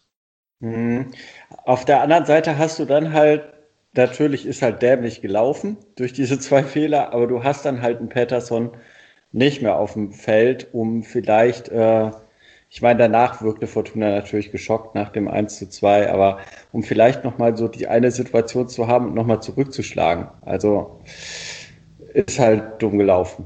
Auf der anderen Seite hast du dann halt, natürlich ist halt dämlich gelaufen durch diese 2 Fehler, aber du hast dann halt einen Pettersson nicht mehr auf dem Feld, um vielleicht, ich meine, danach wirkte Fortuna natürlich geschockt nach dem 1:2, aber um vielleicht nochmal so die eine Situation zu haben und nochmal zurückzuschlagen. Also ist halt dumm gelaufen.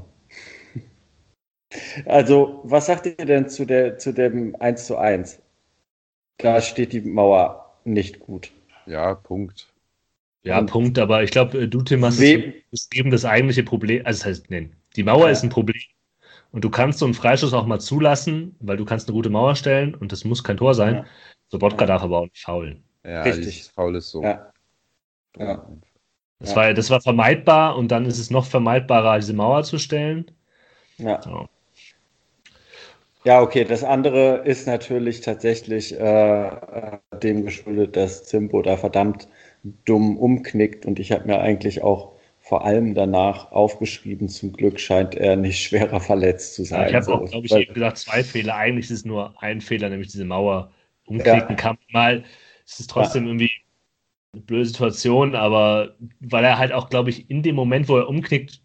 Also, was sagt ihr denn zu dem 1:1? Da steht die Mauer nicht gut. Ja, Punkt. Ja, Punkt, aber ich glaube, du, Tim, hast es eben das eigentliche Problem, also das heißt, die Mauer ist ein Problem und du kannst so einen Freistoß auch mal zulassen, weil du kannst eine gute Mauer stellen und das muss kein Tor sein. Ja. Sobotka darf aber auch nicht faulen. Ja, richtig. Faul ist so. Ja. Das war vermeidbar und dann ist es noch vermeidbarer, diese Mauer zu stellen. Ja. So. Ja, okay. Das andere ist natürlich tatsächlich dem geschuldet, dass Zimbo da verdammt dumm umknickt und ich habe mir eigentlich auch vor allem danach aufgeschrieben, zum Glück scheint er nicht schwerer verletzt zu sein. Ja, ich habe auch, glaube ich, eben gesagt, 2 Fehler. Eigentlich ist es nur ein Fehler, nämlich diese Mauer umknicken kann. Mal ist es trotzdem irgendwie eine blöde Situation, aber weil er halt auch, glaube ich, in dem Moment, wo er umknickt,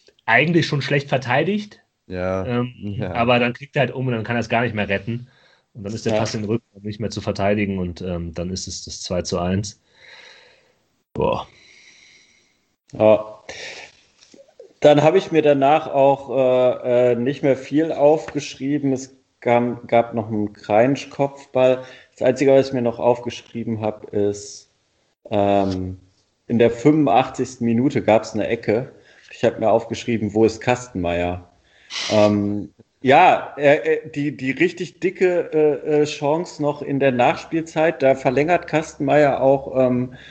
eigentlich schon schlecht verteidigt. Ja. Aber dann knickt er halt um und dann kann er es gar nicht mehr retten. Und dann ist der Pass in den Rücken nicht mehr zu verteidigen und dann ist es das 2:1. Boah. Ja. Dann habe ich mir danach auch nicht mehr viel aufgeschrieben. Es gab noch einen Kreinsch-Kopfball. Das Einzige, was ich mir noch aufgeschrieben habe, ist in der 85. Minute gab es eine Ecke. Ich habe mir aufgeschrieben, wo ist Kastenmeier? Die richtig dicke Chance noch in der Nachspielzeit. Da verlängert Kastenmeier auch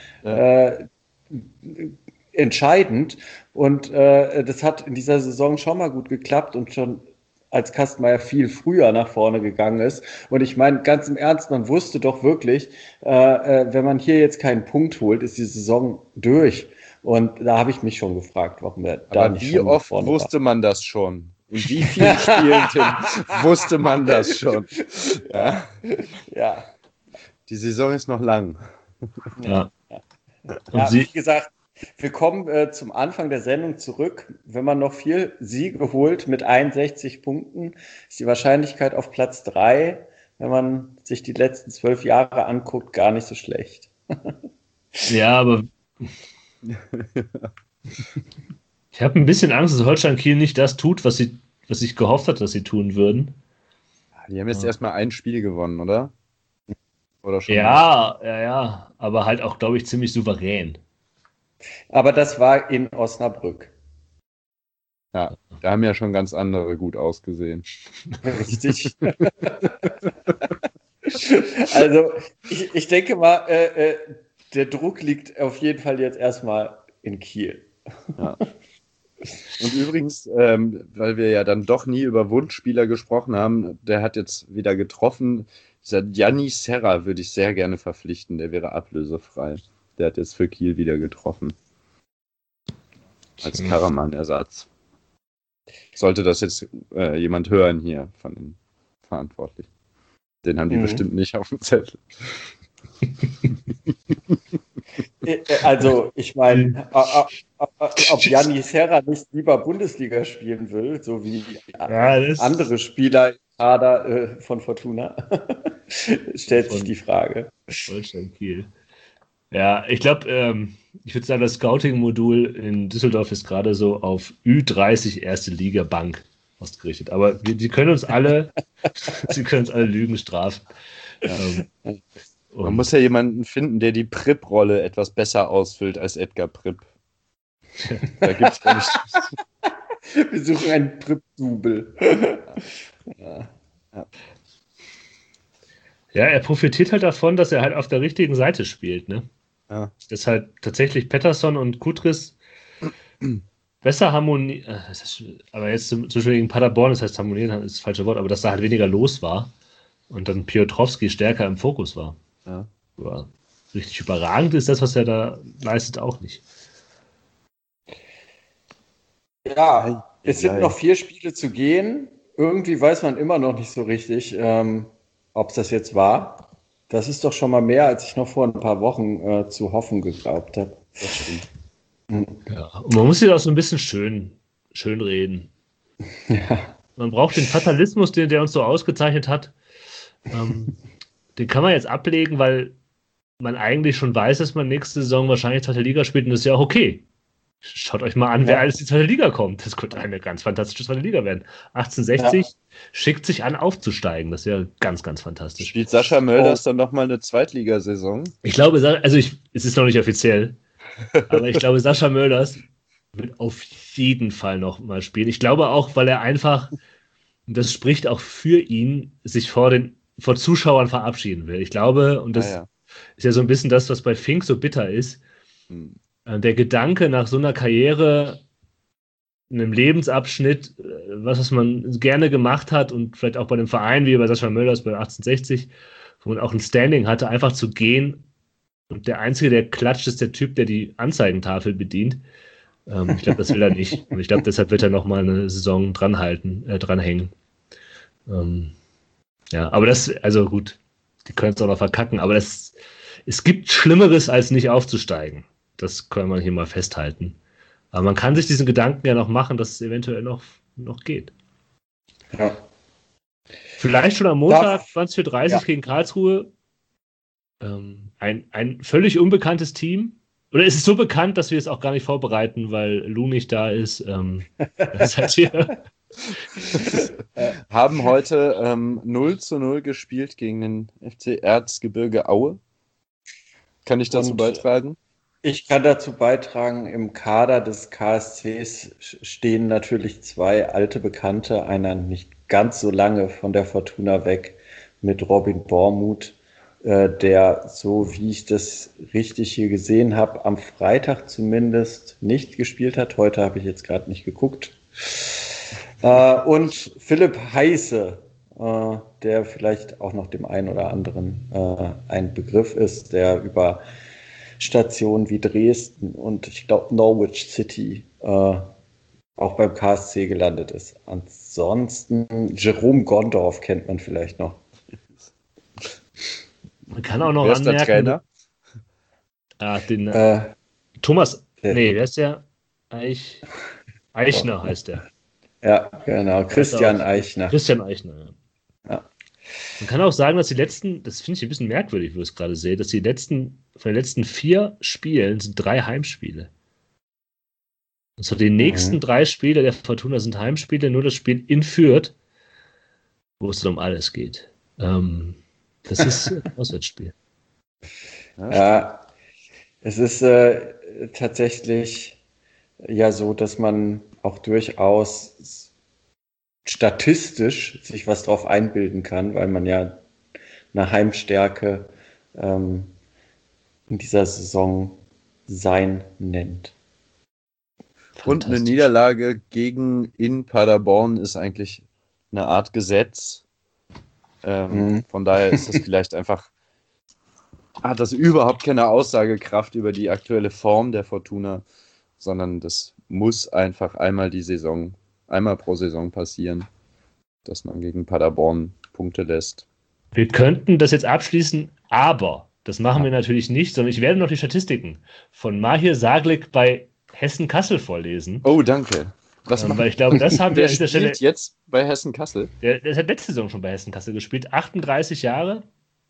entscheidend. Und das hat in dieser Saison schon mal gut geklappt und schon als Kastenmeier viel früher nach vorne gegangen ist. Und ich meine, ganz im Ernst, man wusste doch wirklich, wenn man hier jetzt keinen Punkt holt, ist die Saison durch. Und da habe ich mich schon gefragt, warum er da nicht schon. Wie oft wusste man das schon? In wie vielen Spielen wusste man das schon? Ja. Die Saison ist noch lang. Ja. Und wie gesagt, wir kommen zum Anfang der Sendung zurück. Wenn man noch 4 Siege holt mit 61 Punkten, ist die Wahrscheinlichkeit auf Platz 3, wenn man sich die letzten 12 Jahre anguckt, gar nicht so schlecht. Ja, aber ich habe ein bisschen Angst, dass Holstein Kiel nicht das tut, was ich gehofft hatte, dass sie tun würden. Die haben jetzt erstmal ein Spiel gewonnen, oder? Oder schon? Ja, aber halt auch, glaube ich, ziemlich souverän. Aber das war in Osnabrück. Ja, da haben ja schon ganz andere gut ausgesehen. Richtig. Also, ich denke mal, der Druck liegt auf jeden Fall jetzt erstmal in Kiel. Ja. Und übrigens, weil wir ja dann doch nie über Wunschspieler gesprochen haben, der hat jetzt wieder getroffen. Dieser Gianni Serra würde ich sehr gerne verpflichten, der wäre ablösefrei. Der hat jetzt für Kiel wieder getroffen. Als Karaman-Ersatz. Sollte das jetzt jemand hören hier von den Verantwortlichen. Den haben die bestimmt nicht auf dem Zettel. Also, ich meine, ob Gianni Serra nicht lieber Bundesliga spielen will, so wie andere Spieler im Kader von Fortuna, stellt sich die Frage. Holstein Kiel. Ja, ich glaube, ich würde sagen, das Scouting-Modul in Düsseldorf ist gerade so auf Ü30 erste Liga Bank ausgerichtet. Aber die können uns alle, Lügen strafen. Man muss ja jemanden finden, der die Pripp-Rolle etwas besser ausfüllt als Edgar Pripp. Da gibt's ja nicht. Wir suchen einen Pripp-Double. Ja, er profitiert halt davon, dass er halt auf der richtigen Seite spielt, ne? Ja. Dass halt tatsächlich Pettersson und Kutris besser harmonieren, aber jetzt zum Beispiel gegen Paderborn, das heißt harmonieren ist das falsche Wort, aber dass da halt weniger los war und dann Piotrowski stärker im Fokus war. Ja. Aber richtig überragend ist das, was er da leistet, auch nicht. Ja, es sind noch 4 Spiele zu gehen. Irgendwie weiß man immer noch nicht so richtig, ob es das jetzt war. Das ist doch schon mal mehr, als ich noch vor ein paar Wochen zu hoffen geglaubt habe. Das stimmt. Ja, und man muss sich auch so ein bisschen schön reden. Ja. Man braucht den Fatalismus, der uns so ausgezeichnet hat. Den kann man jetzt ablegen, weil man eigentlich schon weiß, dass man nächste Saison wahrscheinlich zweite Liga spielt und das ist ja auch okay. Schaut euch mal an, wer alles in die zweite Liga kommt. Das könnte eine ganz fantastische zweite Liga werden. 1860 schickt sich an, aufzusteigen. Das wäre ganz, ganz fantastisch. Spielt Sascha Mölders dann nochmal eine Zweitligasaison? Ich glaube, es ist noch nicht offiziell, aber ich glaube, Sascha Mölders wird auf jeden Fall noch mal spielen. Ich glaube auch, weil er einfach, das spricht auch für ihn, sich vor Zuschauern verabschieden will. Ich glaube, und das ist ja so ein bisschen das, was bei Fink so bitter ist, der Gedanke nach so einer Karriere, einem Lebensabschnitt, was man gerne gemacht hat und vielleicht auch bei einem Verein wie bei Sascha Mölders bei 1860, wo man auch ein Standing hatte, einfach zu gehen und der Einzige, der klatscht, ist der Typ, der die Anzeigentafel bedient. Ich glaube, das will er nicht. Und ich glaube, deshalb wird er nochmal eine Saison dranhängen. Aber also gut, die können es auch noch verkacken, aber es gibt Schlimmeres, als nicht aufzusteigen. Das kann man hier mal festhalten. Aber man kann sich diesen Gedanken ja noch machen, dass es eventuell noch geht. Ja. Vielleicht schon am Montag 20:30 Uhr gegen Karlsruhe. Ein völlig unbekanntes Team. Oder ist es so bekannt, dass wir es auch gar nicht vorbereiten, weil Lou nicht da ist? Das heißt hier. Haben heute 0:0 gespielt gegen den FC Erzgebirge Aue. Kann ich dazu beitragen? Ich kann dazu beitragen, im Kader des KSCs stehen natürlich 2 alte Bekannte, einer nicht ganz so lange von der Fortuna weg, mit Robin Bormuth, der, so wie ich das richtig hier gesehen habe, am Freitag zumindest nicht gespielt hat. Heute habe ich jetzt gerade nicht geguckt. Und Philipp Heise, der vielleicht auch noch dem einen oder anderen ein Begriff ist, der über Stationen wie Dresden und ich glaube Norwich City auch beim KSC gelandet ist. Ansonsten Jerome Gondorf kennt man vielleicht noch. Man kann auch noch Wer ist der anmerken, Trainer? Thomas, der ist ja Eichner heißt der. Ja, genau, Christian Eichner. Christian Eichner, ja. Man kann auch sagen, dass die letzten, das finde ich ein bisschen merkwürdig, wo ich es gerade sehe, dass von den letzten 4 Spielen sind 3 Heimspiele. Und so die nächsten 3 Spiele der Fortuna sind Heimspiele, nur das Spiel in Fürth, wo es dann um alles geht. Das ist ein Auswärtsspiel. Ja, es ist tatsächlich ja so, dass man auch durchaus statistisch sich was drauf einbilden kann, weil man ja eine Heimstärke in dieser Saison sein nennt. Und eine Niederlage in Paderborn ist eigentlich eine Art Gesetz. Von daher ist das vielleicht einfach, hat das überhaupt keine Aussagekraft über die aktuelle Form der Fortuna, sondern das muss einfach einmal pro Saison passieren, dass man gegen Paderborn Punkte lässt. Wir könnten das jetzt abschließen, aber das machen wir natürlich nicht, sondern ich werde noch die Statistiken von Mahir Saglik bei Hessen-Kassel vorlesen. Oh, danke. Weil ich glaube, das haben wir an dieser Stelle jetzt bei Hessen-Kassel. Der hat letzte Saison schon bei Hessen-Kassel gespielt, 38 Jahre,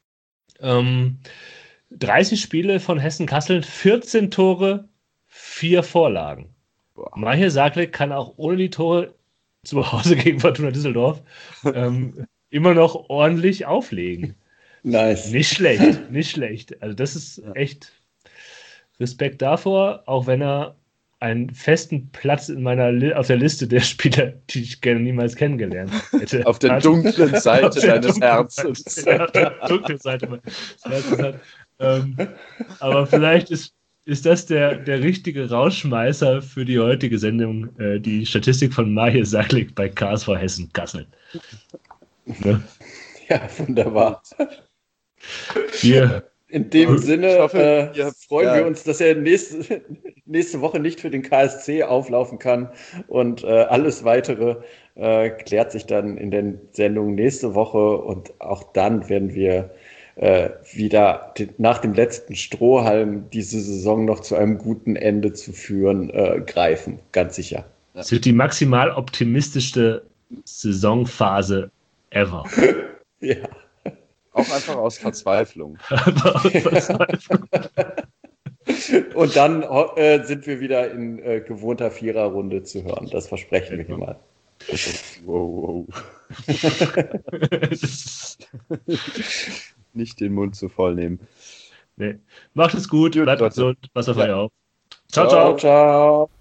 30 Spiele von Hessen-Kassel, 14 Tore, 4 Vorlagen. Mahir Saglik kann auch ohne die Tore zu Hause gegen Fortuna Düsseldorf immer noch ordentlich auflegen. Nice. Nicht schlecht. Also das ist echt Respekt davor, auch wenn er einen festen Platz auf der Liste der Spieler, die ich gerne niemals kennengelernt hätte. Auf der dunklen Seite deines Herzens. Ja, auf der dunklen Seite meines Herzens. Aber vielleicht ist das der richtige Rausschmeißer für die heutige Sendung, die Statistik von Mahir Saglik bei KSV Hessen-Kassel. Ne? Ja, wunderbar. Hier. In dem Sinne freuen wir uns, dass er nächste Woche nicht für den KSC auflaufen kann und alles Weitere klärt sich dann in den Sendungen nächste Woche und auch dann werden wir wieder nach dem letzten Strohhalm diese Saison noch zu einem guten Ende zu führen, greifen, ganz sicher. Es wird die maximal optimistischste Saisonphase ever. Ja. Auch einfach aus Verzweiflung. Und dann sind wir wieder in gewohnter Viererrunde zu hören. Das versprechen wir hier mal. Wow. Nicht den Mund zu voll nehmen. Nee. Macht es gut, bleibt gesund, passt auf euch auf. Ciao, ciao. Ciao.